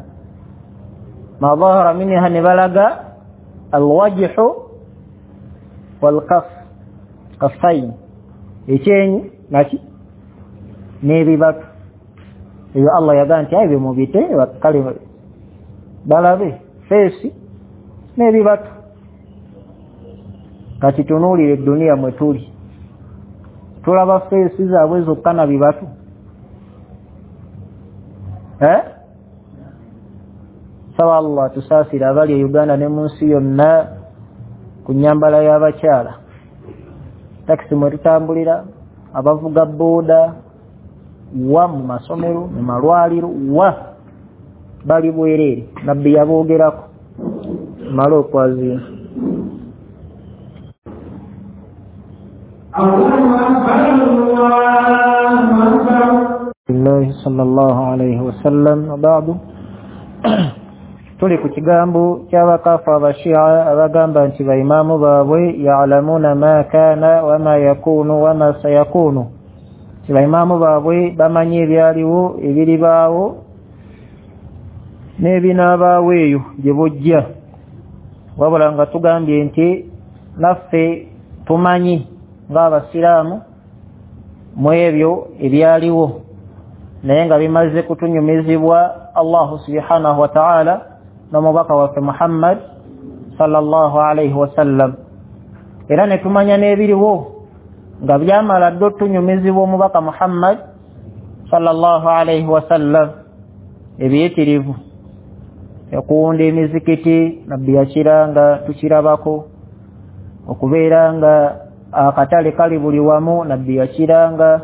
minha ne balaga alwajhu walkaffayn ekyenyi naki n'ebibatu ebyo Allah yagaa nti ebyo mubite kale balabe feesi n'ebibatu kati tunuulire edduniya mwe tuli tulaba feesi zaabwe zokka na bibatu saba Allah tusaasira abali e Uganda ne mu nsi yonna ku nnyambala y'abakyala takisi mwe tutambulira abavuga booda wa mu masomero mu malwaliro wa bali bwereere nabbi yaboogerako mala okwazina الله صلى الله عليه وسلم وبعد tuli ku kigambo ky'abakaafu abashia abagamba nti baimaamu baabwe ya'lamuna ma kana wama yakunu wama sayakunu ti baimaamu baabwe bamanyi ebyaliwo ebiribaawo n'ebinaabaawo eyo gye bujja wabula nga tugambye nti naffe tumanyi ng'abasiraamu mu ebyo ebyaliwo naye nga bimaze kutunyumizibwa Allah subhanahu wa ta'ala n'omubaka waffe Muhammad sallallahu alayhi wasallam era ne tumanya n'ebiriwo nga byamala ddo tunyumizibwa omubaka Muhammad sallallahu alayhi wasallam ebiyitirivu okuwunda emizikiti nabbi yakiranga tukirabako okubeera nga akatale kali buli wamu nabbi yakiranga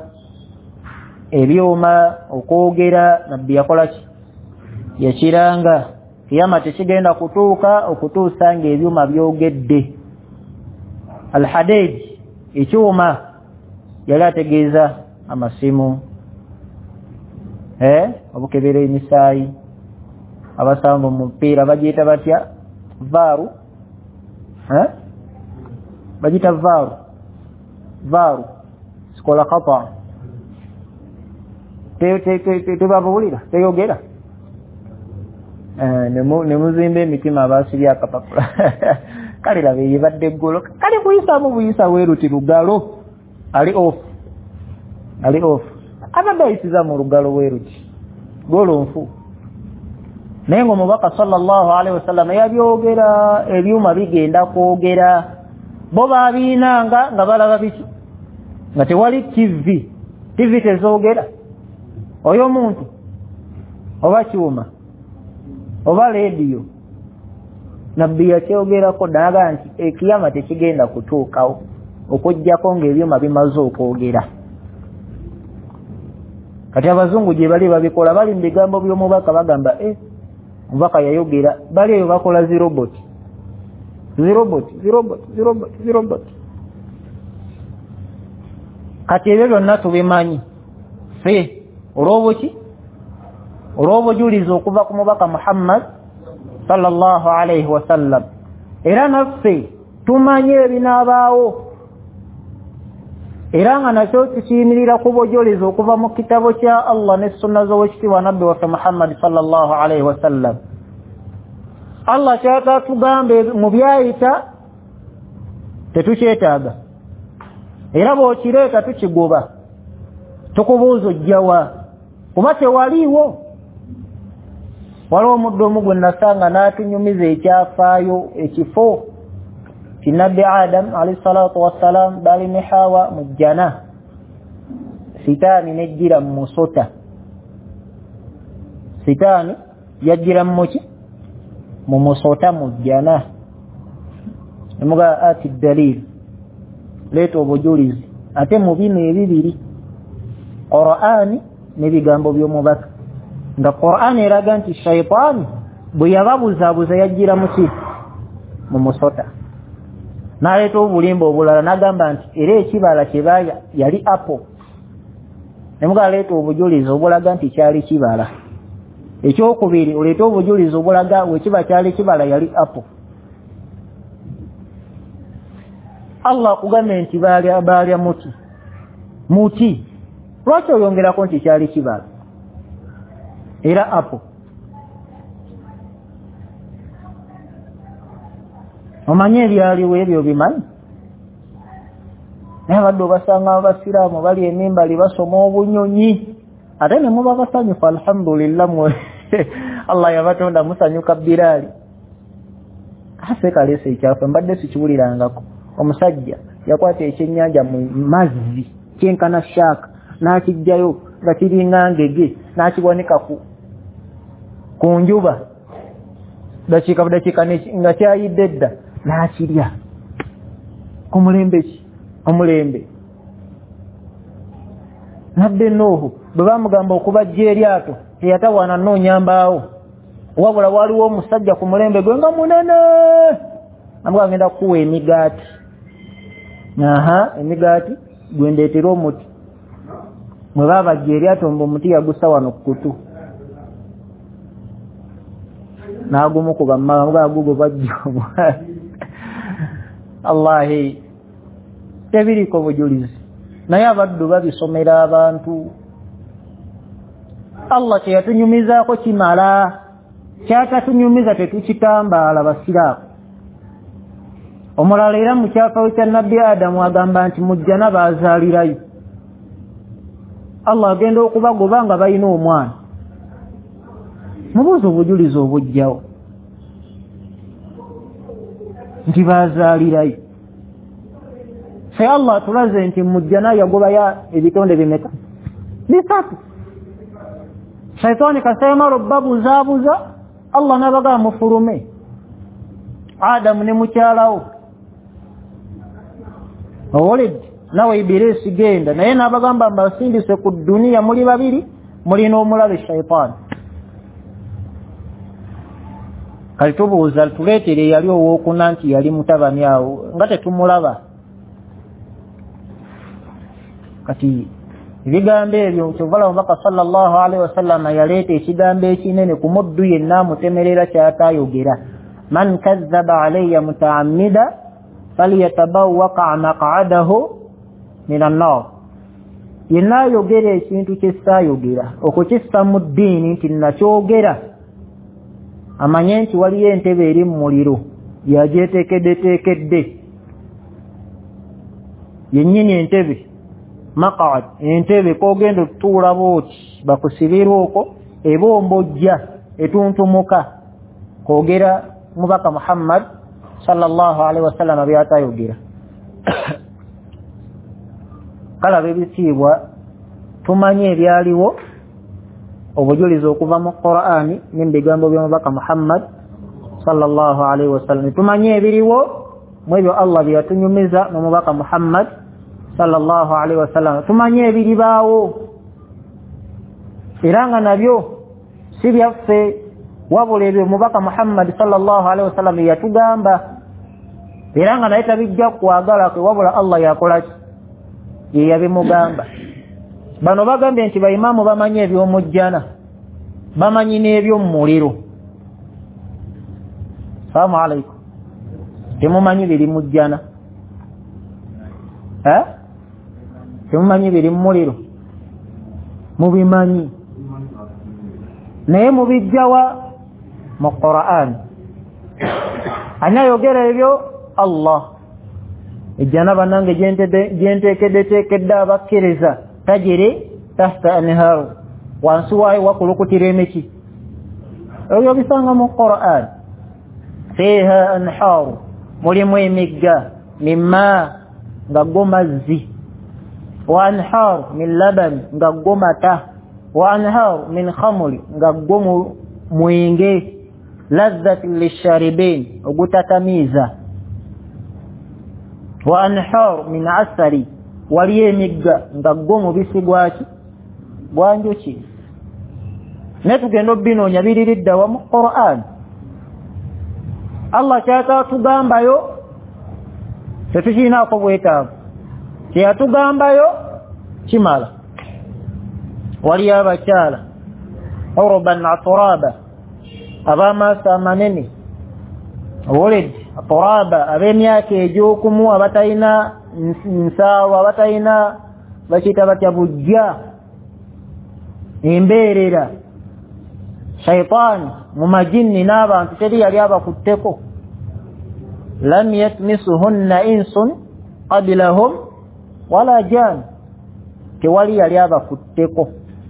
ebyuma okwogera nabbi yakola ki yakiranga kiyama tekigenda kutuuka okutuusa ng'ebyuma byogedde. Al-hadid ekyuma yali ategeeza amasimu, obukebera emisaayi, abasamba omupiira bagiyita batya? Vaaru. Bagiyita vaaru sikola khata. Tebabulira teyogera. Nemuzimba emitima abasibya akapapula. Kale labe yibadde ggolo. Kale kuyisamu buyisa weeruti lugalo. Ali off. Abadayisiza mu lugalo weeruti. Golo nfu. Naye ng'omubaka sallallahu alaihi wasallam yabyogera, ebyuma bigenda kwogera. Bo baabinanga nga balaba biki? Nga tewali TV tezoogera. Oyo muntu oba kyuma oba radio nabbi yakyogerako naga nti ekiyama tekigenda kutuukawo okujjako ng'ebyuma bimaze okwogera. Kati abazungu gye bali babikola bali mu bigambo by'omubaka bagamba omubaka yayogera, bali eyo bakola zirobot. Kati ebyo byonna tubimanyi olw'obujulizi okuva ku mubaka Muhammad sallallahu alaihi wasallam. Era naffe tumanye ebinaabaawo, era nga nakyo tukiyimirira ku bujulizi okuva mu kitabo kya Allah ne sunna z'owekitiibwa nabbi waffe Muhammad sallallahu alaihi wasallam. Allah kyata tugambe mu byayita tetukyetaaga, era bw'okireeta tukigoba, tukubuuza ojjawa kuba tewaliiwo. Waliwo omuddu omu gwe nasanga n'atunyumiza ekyafaayo ekifo kinabbi Adam alayhi salatu wassalam bali ne Hawa mu jjana, sitaani nejjira mu musota. Sitaani yajjira mu musota mu jjana. Emuga ati dalil, leeta obujulizi ate mu bino ebibiri, Qur'ani n'ebigambo by'omubaka. Nga Qur'ani eraga nti shaytaani bwe yababuzaabuza yajjira mu musota. N'aleeta obulimba obulala n'agamba nti era ekibala kye baaya yali apple. Emuga aleeta obujulizi obulaga nti kyali kibala. Ekyokubiri oleeta obujulizi obulaga wekiba kyali kibala yali apple. Allah kugamba nti baalya muti. Lwaki oyongerako nti kyali kibala era apple? Omanye ebyaliwo ebyo bimanyi. Naye abadde obasanga abasiraamu bali emimbali basoma obunyonyi ate ne muba basanyufu alhamdulillah. Allah yabatonda musanyuka Bilali. Ase kalese ekyafe mbadde sikiwulirangako. Omusajja yakwata ekyennyanja mu mazzi kyenkana shaaka n'akijjayo nga kiringa ngege n'akiwanika ku njuba dakiika nga kyayidde dda n'akirya ku omulembe. Nabbe Nuhu bwe bamugamba okubajja eryato teyatawaana nnoonyambaawo, wabula waliwo omusajja ku mulembe gwe nga munene amuga agenda kukuwa emigaati. Emigaati gwe ndeetera omuti. Mwe babajja eryato mbu omuti yagussa wano ku kutu n'agumukuba mu manga agugo bajja. Allahi tebiriko bujulizi, naye abaddu babisomera abantu. Allah kyeyatunyumizaako kimala, kyatatunyumiza tetukitambaala basiraamu. Omulala era mu kyafayo kya nabbi Adamu agamba nti mujjana baazaalirayo. Allah agenda okubagoba nga balina omwana. Mubuuza obujulizi obujjawo nti baazaalirayo. Fe Allah tulaze nti mujjana yagobayo ebitonde bimeka? 3. Shaitani kasema babuzaabuza, Allah n'abagamba mufulume. Adamu ne mukyalawo owoledi nawe Ibilisi genda, naye n'abagamba mbasindise ku duniya muli babiri, mulina omulabe Shaitani. kali tubuuza tuleetere yali owookuna nti yali mutabani awo nga tetumulaba. Kati ebigambo ebyo kyovala omubaka sallallahu alaihi wasallam yaleeta ekigambo ekinene ku muddu yenna amutemerera kyataayogera. Man kazzaba alayya mutaammida falyatabawwaqa maq'adahu minan nar. Yenna ayogera ekintu kye saayogera okukissa mu ddiini nti nakyogera amanye nti waliyo entebe eri mu muliro yagyeteekeddeteekedde. Yennyini entebe maq'ad, entebe kogenda otutuula booti bakusibirwa okwo ebombojja etuntumuka kogera mubaka Muhammad sallallahu alaihi wasallam byatayogera. Kala bebitiibwa tumanye ebyaliwo obujulizi okuva mu Qur'ani n'ebigambo by'omubaka Muhammad sallallahu alaihi wasallam. Tumanye ebiriwo mu ebyo Allah byatunyumiza n'omubaka Muhammad sallallahu alaihi wasallam. Tumanye ebiribaawo era nga nabyo si byaffe wabula ebyo omubaka Muhammad sallallahu alaihi wasallam yatugamba era nga naye tabijja kwagala kwe wabula Allah yakolaki ye yabimugamba. Bano bagambye nti baimaamu bamanyi ebyomujjana bamanyi n'ebyomu muliro. Salaamu alaikum. Temumanyi biri mujjana? Temumanyi biri mu muliro? Mubimanyi naye mubijjawa mu Qur'an. Ani ayogera ebyo? Allah. Ejjana bannange gyenteekeddeteekedde abakkiriza tajiri tahta anharu, wansi waayo wakulukutira emiki. Ebyo bisanga mu Qur'an. Fiha anharu, mulimu emigga mimma nga go mazzi, wa anharu min laban nga go mata, wa anharu min khamri nga go mwenge, ladhati lisharibin ogutatamiza, wa anharu min asali waliyo emigga nga go mubisi gwaki gwanjuki. Ne tugenda obbinoonya biririddawa mu Qur'an. Allah kyatatugambayo tetukirinaako bwetaavu, kyeyatugambayo kimala. Waliyo abakyala uruban aturaba, ab'amaaso amanene, woledi aturaba, ab'emyaka egy'okumu, abatalina nsaawo, abatalina bakiyita batya bujja, embeerera. Shaitaani mu majinni n'abantu teri yali abakutteko. Lam yatmisuhunna insun qablahum wala jan, tewali yali abakutteko.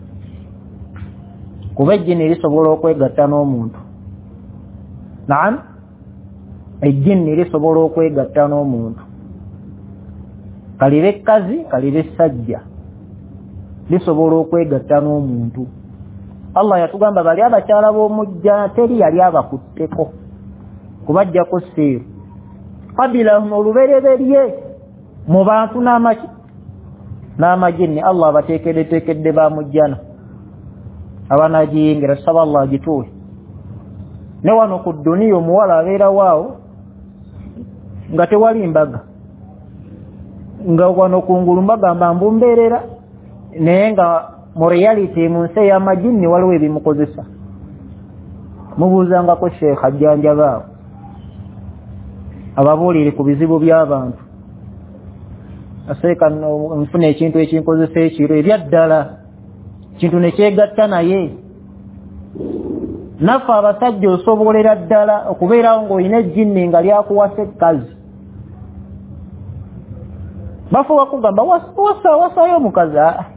Kuba ejjini lisobola okwegatta n'omuntu. Naam, ejjini lisobola okwegatta n'omuntu, kalibe kazi kalibe sajja, lisobola okwegatta n'omuntu. Allah yatugamba bali abakyala b'omujjana teri yali abakutteko kubajja kusiiru. Qabilahum olubereberye mu bantu n'amajinni Allah abateekeddeteekedde ba mujjana abanagiyingira. Tusaba Allah agituule. Ne wano ku dduniya omuwala abeera waawo nga tewali mbaga, nga wano kungulu mbagamba mbumbeerera, naye nga mu reality mu nsi y'amajinni waliwo ebimukozesa. Mubuuzangako Sheikh ajjanjabaawo ababuulire ku bizibu by'abantu. Aseeka nfuna ekintu ekinkozesa ekiro ebyaddala, kintu ne kyegatta naye. Naffe abasajja osobolera ddala okubeerawo ng'olina ejjinni nga lyakuwasa ekkazi. Bafuba kugamba wasaayo omukazi.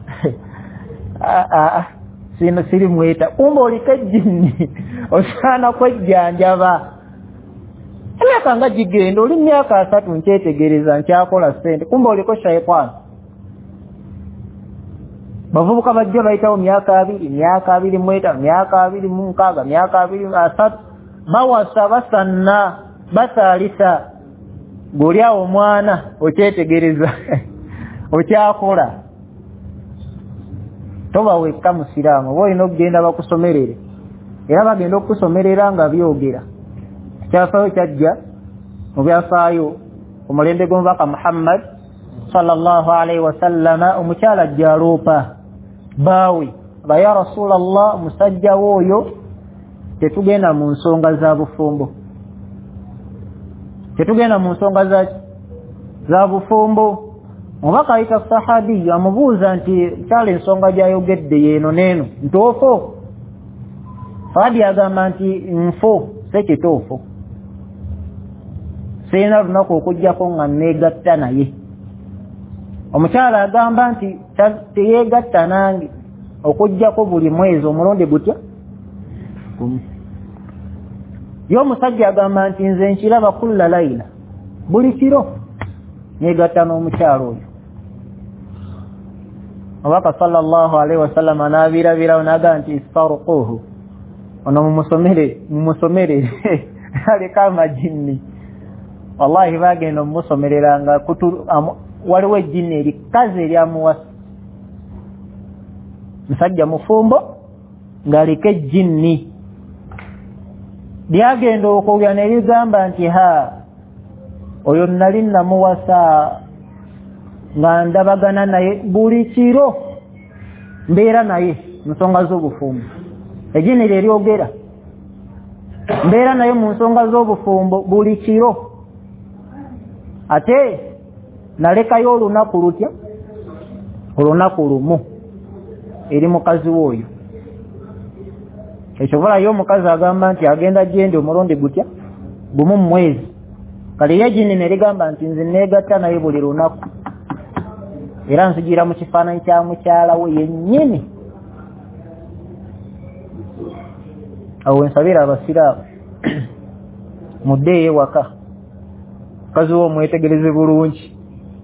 Sino siri mweta kumba oliko ejjinni osaana kwejjanjaba. Emyaka nga gigenda, oli myaka 3 nkyetegereza nkyakola ssente, kumba oliko shaitaani. Bavubuka bajja bayitawo myaka 2, myaka 25, myaka 26, myaka 23, bawasa basanna basaalisa. Goli awo omwana okyetegereza okyakola. Toba wekka musiraamu, oba olina okugenda bakusomerere, era bagenda okusomerera nga byogera. ekyafaayo kyajja mu byafaayo omulembe gw'omubaka Muhammad sallallahu alaihi wasallam omukyala ajja aloopa baawe aba ya Rasulallah musajja w'oyo tetugenda mu nsonga za bufumbo tetugenda mu nsonga za bufumbo omubaka ayita sahabi amubuuza nti kyala ensonga gy'ayogedde yeeno neeno ntoofo sahabi agamba nti nfo sekituufu sirina lunaku okujjako nga neegatta naye omukyala agamba nti teyeegatta nange okujjako buli mwezi omulundi gutya ye omusajja agamba nti nze nkiraba kulla layila buli kiro neegatta n'omukyala oyo obaka sallallahu alaihi wasallam n'abirabirawo n'agamba nti isfarquhu ono mumusomere aleka amajinni wallahi bagenda mumusomereranga waliwo ejjinni erikaze eryamuwasa musajja mufumbo ng'aleka ejjinni lyagenda okulya ne ligamba nti oyo nali namuwasa nga ndabagana naye buli kiro mbeera naye mu nsonga z'obufumbo ejjinni lyeryogera mbeera naye mu nsonga z'obufumbo buli kiro ate nalekayo olunaku lutya olunaku lumu eri mukazi w'oyo ekyo bulayo omukazi agamba nti agenda gyendi omulundi gutya gumu mu mwezi kale ye ejjinni ne ligamba nti nze neegatta naye buli lunaku era nsigira mu kifaananyi kya mukyala we yennyini awo ensabira abasiraamu muddeeyo ewaka mukazi wo omwetegereze bulungi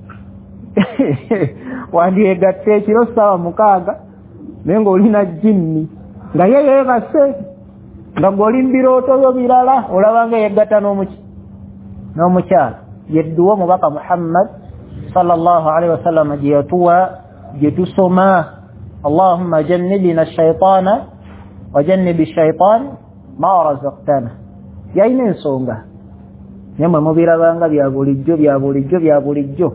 wandyegatte ekiro ssaawa 6 naye ng'olina jjinni nga ye yeebase nga gw'oli mu birooto byo birala olaba nga yegatta n'omukyala yedduwa omubaka Muhammad sallallahu alaihi wasallam gye yatuwa gye tusoma Allahumma jannibna ash-shaytana wa jannibi ash-shaytan ma razaqtana yalina ensonga naye mwe mubirabanga bya bulijjo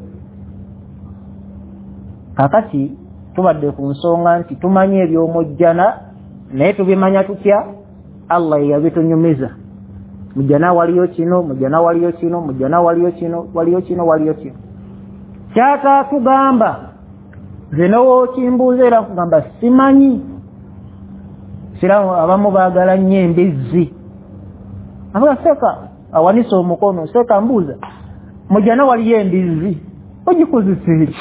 kakati tubadde ku nsonga nti tumanyi eby'omujjana naye tubimanya tutya Allah yabitunyumiza mujjana waliyo kino mujjana waliyo kino mujjana waliyo kino kyata tugamba zenowo kimbuuza era kugamba simanyi siramu abamu baagala nnyo embizzi abula seka awanisa omukono seka mbuuza mujjana waliyo embizzi ogikozesa eki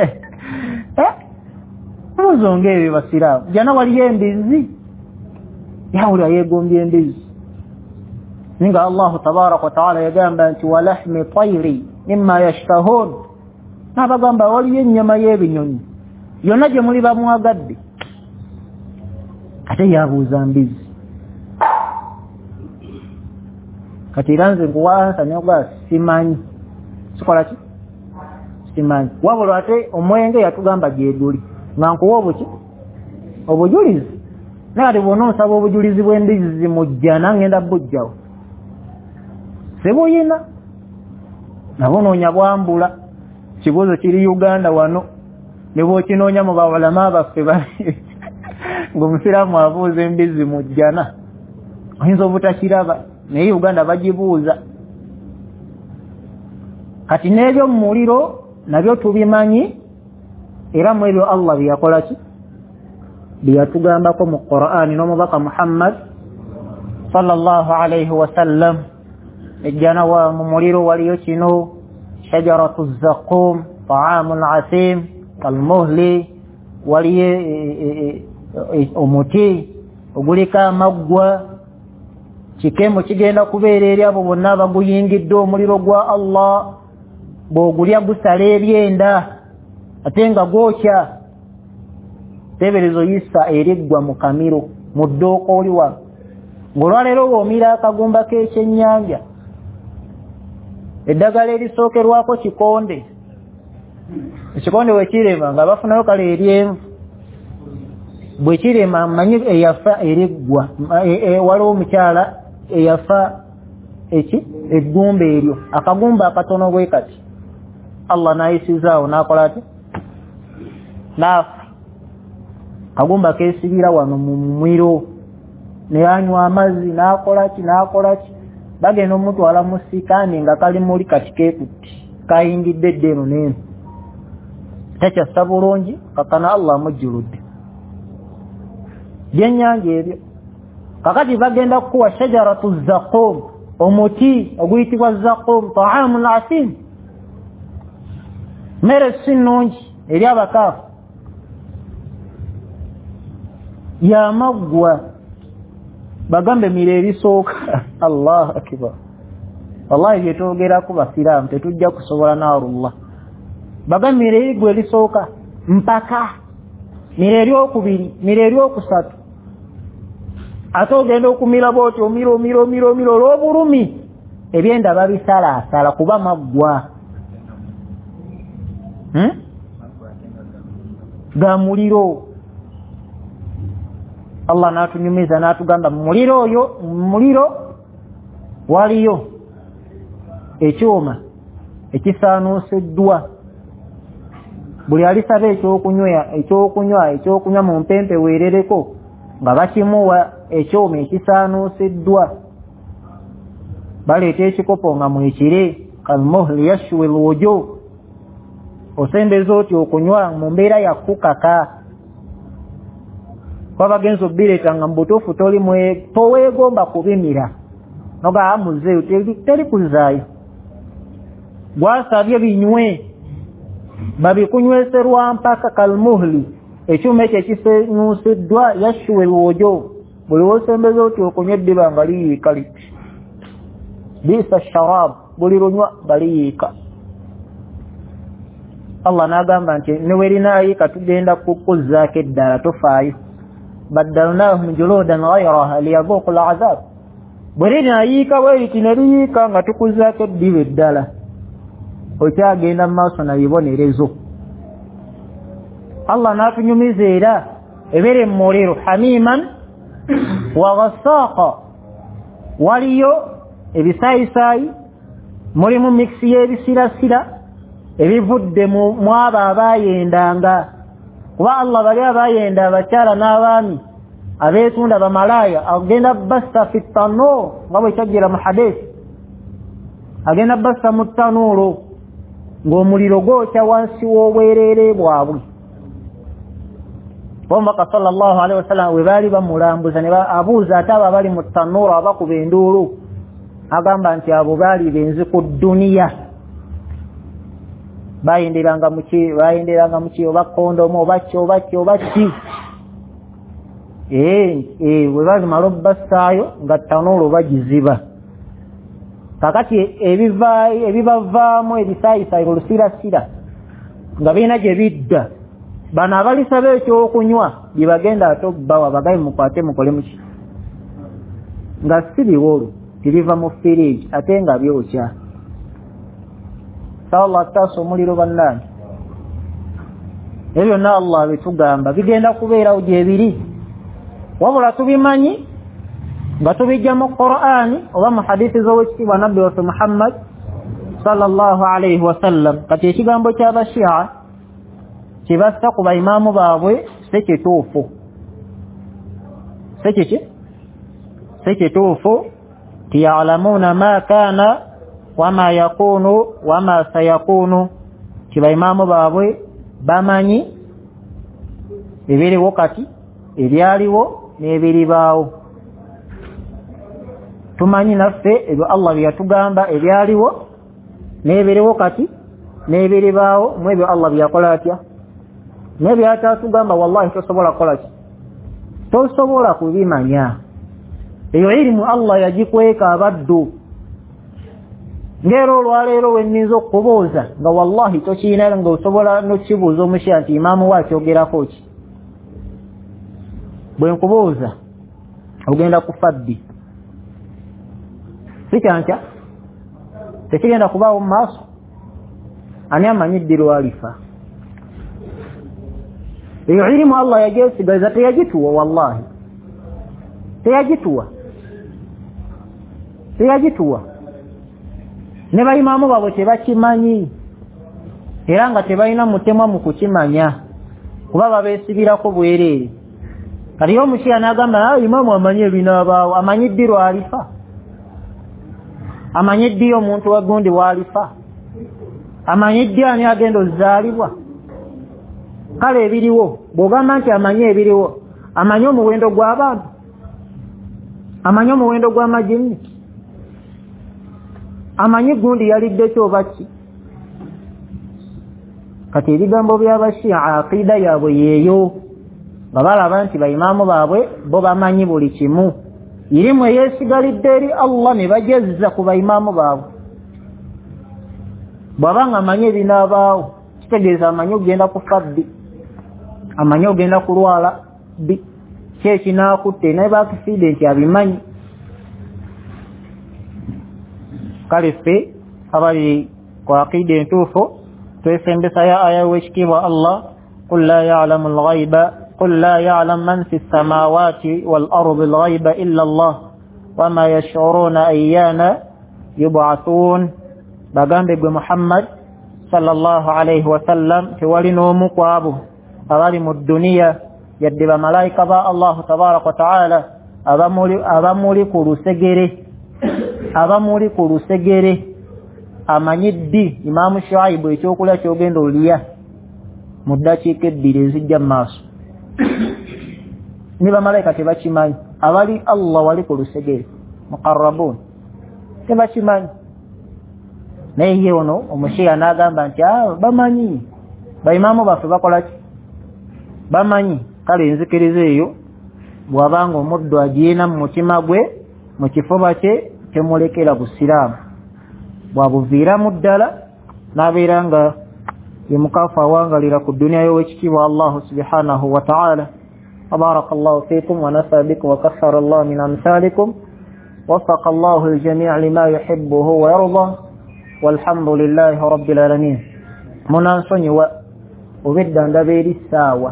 muzonga ebyo basiraamu mujjana waliyo embizzi yawulira yeegombye embizzi ninga Allahu tabaraka wa taala yagamba nti walahmi tayri mimma yashtahun n'abagamba waliyo ennyama y'ebinyonyi yonna gye muli bamwagadde ate yabuuza mbizzi kati era nze nkuwansa nyoga simanyi sikola ki simanyi wabula ate omwenge yatugamba gyeguli nga nkuwa obujulizi naye ati bwona onsaba obujulizi bw'embizzi mu jjana ngenda bujjawo sebuyina nabo noonya bwambula kibuuzo kiri Uganda wano ne bw'okinoonya mu bawalama baffe ng'omusiraamu abuuza embizzi mu jjana oyinza obutakiraba naye Uganda bagibuuza kati n'ebyo mu muliro nabyo tubimanyi era mu ebyo Allah byakola ki byatugambako mu Qur'ani n'omubaka Muhammad sallallahu alaihi wasallam ejjana wa mu muliro waliyo kino shajaratu zaqqum ta'amul asim kalmuhli waliyo omuti oguliko amaggwa kikemo kigenda kubeera eri abo bonna abaguyingidde omuliro gwa Allah bw'ogulya gusala ebyenda ate nga gwokya teeberezo yisa eriggwa mu kamiro mu ddooka oliwa ng'olwaleero woomira akagumba k'ekyennyanja eddagala erisookerwako kikonde ekikonde wekirema nga bafunayo kale eryenvu bwe kirema manyi eyafa eriggwa waliwo omukyala eyafa eggumba eryo akagumba akatono bwe kati Allah nayisizaawo nakola ati nafa kagumba kesibira wano mu mwiro ne anywa amazzi nakola ki bagenda omutwala mu sikani nga kali muri kati kekutti kayingidde ddeno neno takyassa bulungi kakana Allah mujjuludde byennyanja ebyo kakati bagenda kuwa shajaratu zaqum omuti oguyitibwa zaqum ta'amul asim mere sinungi eri abakaafu yamaggwa bagambe mire ebisooka Allah akbar wallahi byetwogerako basiraamu tetujja kusobola naarullah bagambe mire erigwe erisooka mpaka mire eryokubiri mire eryokusatu ate ogenda okumira bwoti omiro olw'obulumi ebyenda babisalaasala kuba maggwa ga muliro Allah natunyumiza natugamba muliro oyo muliro waliyo ekyoma ekisaanuusiddwa buli alisaba ekyokunywa mu mpempe weerereko nga bakimuwa ekyoma ekisaanuusiddwa baleeta ekikopo nga mwekire kalmuhli yashwi lwujuh osembeza oti okunywa mu mbeera yakukaka babagenza obireeta nga mubutuufu toweegomba kubimira noga amuzeeyo teri kuzaayo gwasabye binywe babikunywese mpaka kalmuhli ekyuma ekyo ekisenyuusiddwa yashwe lwojo buli wosembeza oti okunywa eddiba nga liyiika liti bisa sharab buli lunywa baliyiika Allah n'agamba nti newerinayiika tugenda kukuzzaako eddala tofaayo baddalnahum juludan ghayraha liyazuuqu al'azab bwerinayiika bweriti neliyiika nga tukuzzaako eddiba eddala okyagenda mu maaso na bibonerezo Allah n'atunyumiza era ebere muliro hamiman wa ghassaqa waliyo ebisaayisayi mulimu mixi y'ebisirasira ebivudde mu abo abayendanga kuba Allah bali abayenda abakyala n'abaami abeetunda bamalaaya agenda bassa fi tanur nga bwe kyajjira mu hadisi agenda bassa mu tanuuro ng'omuliro gwokya wansi w'obwereere bwabwe Omubaka sallallahu alaihi wasallam we baali bamulambuza ne abuuza ate abo abali mu tanuuro abakuba enduulu agamba nti abo baali benzi ku duniya bayenderanga muki oba kondomu oba ki we bazimala obbasaayo nga tanuuro bagiziba kakati ebibavaamu ebisaayisayi olusirasira nga birina gye bidda bano abalisaba ekyokunywa byebagenda ate obbawa bagaye mukwate mukole muki nga si biwolu tiriva mu firiji ate nga byokya Allah taso muliro bannange ebyo byonna Allah bitugamba bigenda kubeerawo gyebiri wabula tubimanyi nga tubijja mu Qur'ani oba mu hadithi z'owekitiibwa nabbi waffe Muhammad sallallahu alaihi wasallam kati ekigambo ky'abashia kibassa ku baimaamu baabwe sekituufu sekituufu tiyalamuuna ma kaana wama yakunu wama sayakunu kibaimaamu baabwe bamanyi ebiriwo kati ebyaliwo n'ebiribaawo tumanyi naffe ebyo Allah byeyatugamba ebyaliwo n'ebiriwo kati n'ebiribaawo mu ebyo Allah byakola atya n'ebyatatugamba wallahi tosobola kukola ki tosobola kubimanya eyo ilimu Allah yagikweka abaddu ngero olwaleero wenniza okubuuza nga wallahi tokiina nga osobola n'okibuuza omushya nti imaamu waakyogerako ki bwe nkubuuza ogenda kufa ddi sikyankya tekigenda kubaawo mu maaso ani amanyi ddi lwalifa eyo ilimu Allah yagyesigaza teyagituwa wallahi teyagituwa ne bayimaamu baabwe tebakimanyi era nga tebalina mutemwa mu kukimanya kuba babeesibirako bwereere. Kati omushiya n'agamba imaamu amanyi ebinaabaawo, amanyi ddi lwalifa, amanyi ddi omuntu wa gundi walifa, amanyi ddi ani agenda ozaalibwa. Kale ebiriwo bw'ogamba nti amanyi ebiriwo, amanyi omuwendo gw'abantu, amanyi omuwendo gw'amajini, amanyi gundi yalidde kyoba ki. Kati ebigambo by'abashiya aqida yaabwe yeeyo nga balaba nti bayimaamu baabwe bo bamanyi buli kimu, irimu eyeesigalidde eri Allah ne bajezza ku bayimaamu baabwe. Bw'abanga amanyi ebinaabaawo kitegeeza amanyi ogenda kufa bbi, amanyi ogenda kulwala bbi, ki ekinaakutte naye baakisiidenti abimanyi. Kale ffe abali ku aqida entuufu twesembesa ya aya w'ekitiibwa Allah, qul la ya'lamu al-ghayba qul la ya'lam man fi as-samawati wal-ardi al-ghayba illa Allah wama yash'uruna ayyana yub'athun. Bagambe gwe Muhammad sallallahu alayhi wa sallam tewali n'omu ku abo abali mu dduniya yadde bamalayika ba Allah tabaraka wa ta'ala abamuli ku lusegere amanyi ddi Imaamu Shuaibu ekyokulya kyogenda oliya mu ddakiika ebbiri ezijja mu maaso. Ne bamalayika tebakimanyi, abali Allah wali ku lusegere muqarrabun tebakimanyi. Naye ye ono omushiya n'agamba nti bamanyi, bayimaamu baffe bakola ki? Bamanyi. Kale enzikiriza eyo bw'abanga omuddu agiina mu mutima gwe mu kifuba kye temulekera busiraamu, bwabuviiramu ddala n'abeera nga ye mukaafu awangalira ku dduniya y'owekitiibwa Allah subhanahu wa ta'ala. بارك الله فيكم ونفع بكم وكثر الله من أمثالكم وفق الله الجميع لما يحبه ويرضى والحمد لله رب العالمين. منانسوني وبدا ندبيري الساوة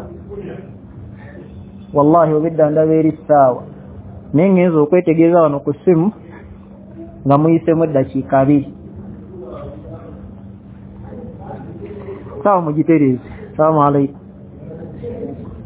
والله وبدا ندبيري الساوة نينجزو كويت جيزانو كسيم نمويسي مدى كابي سلام عليكم.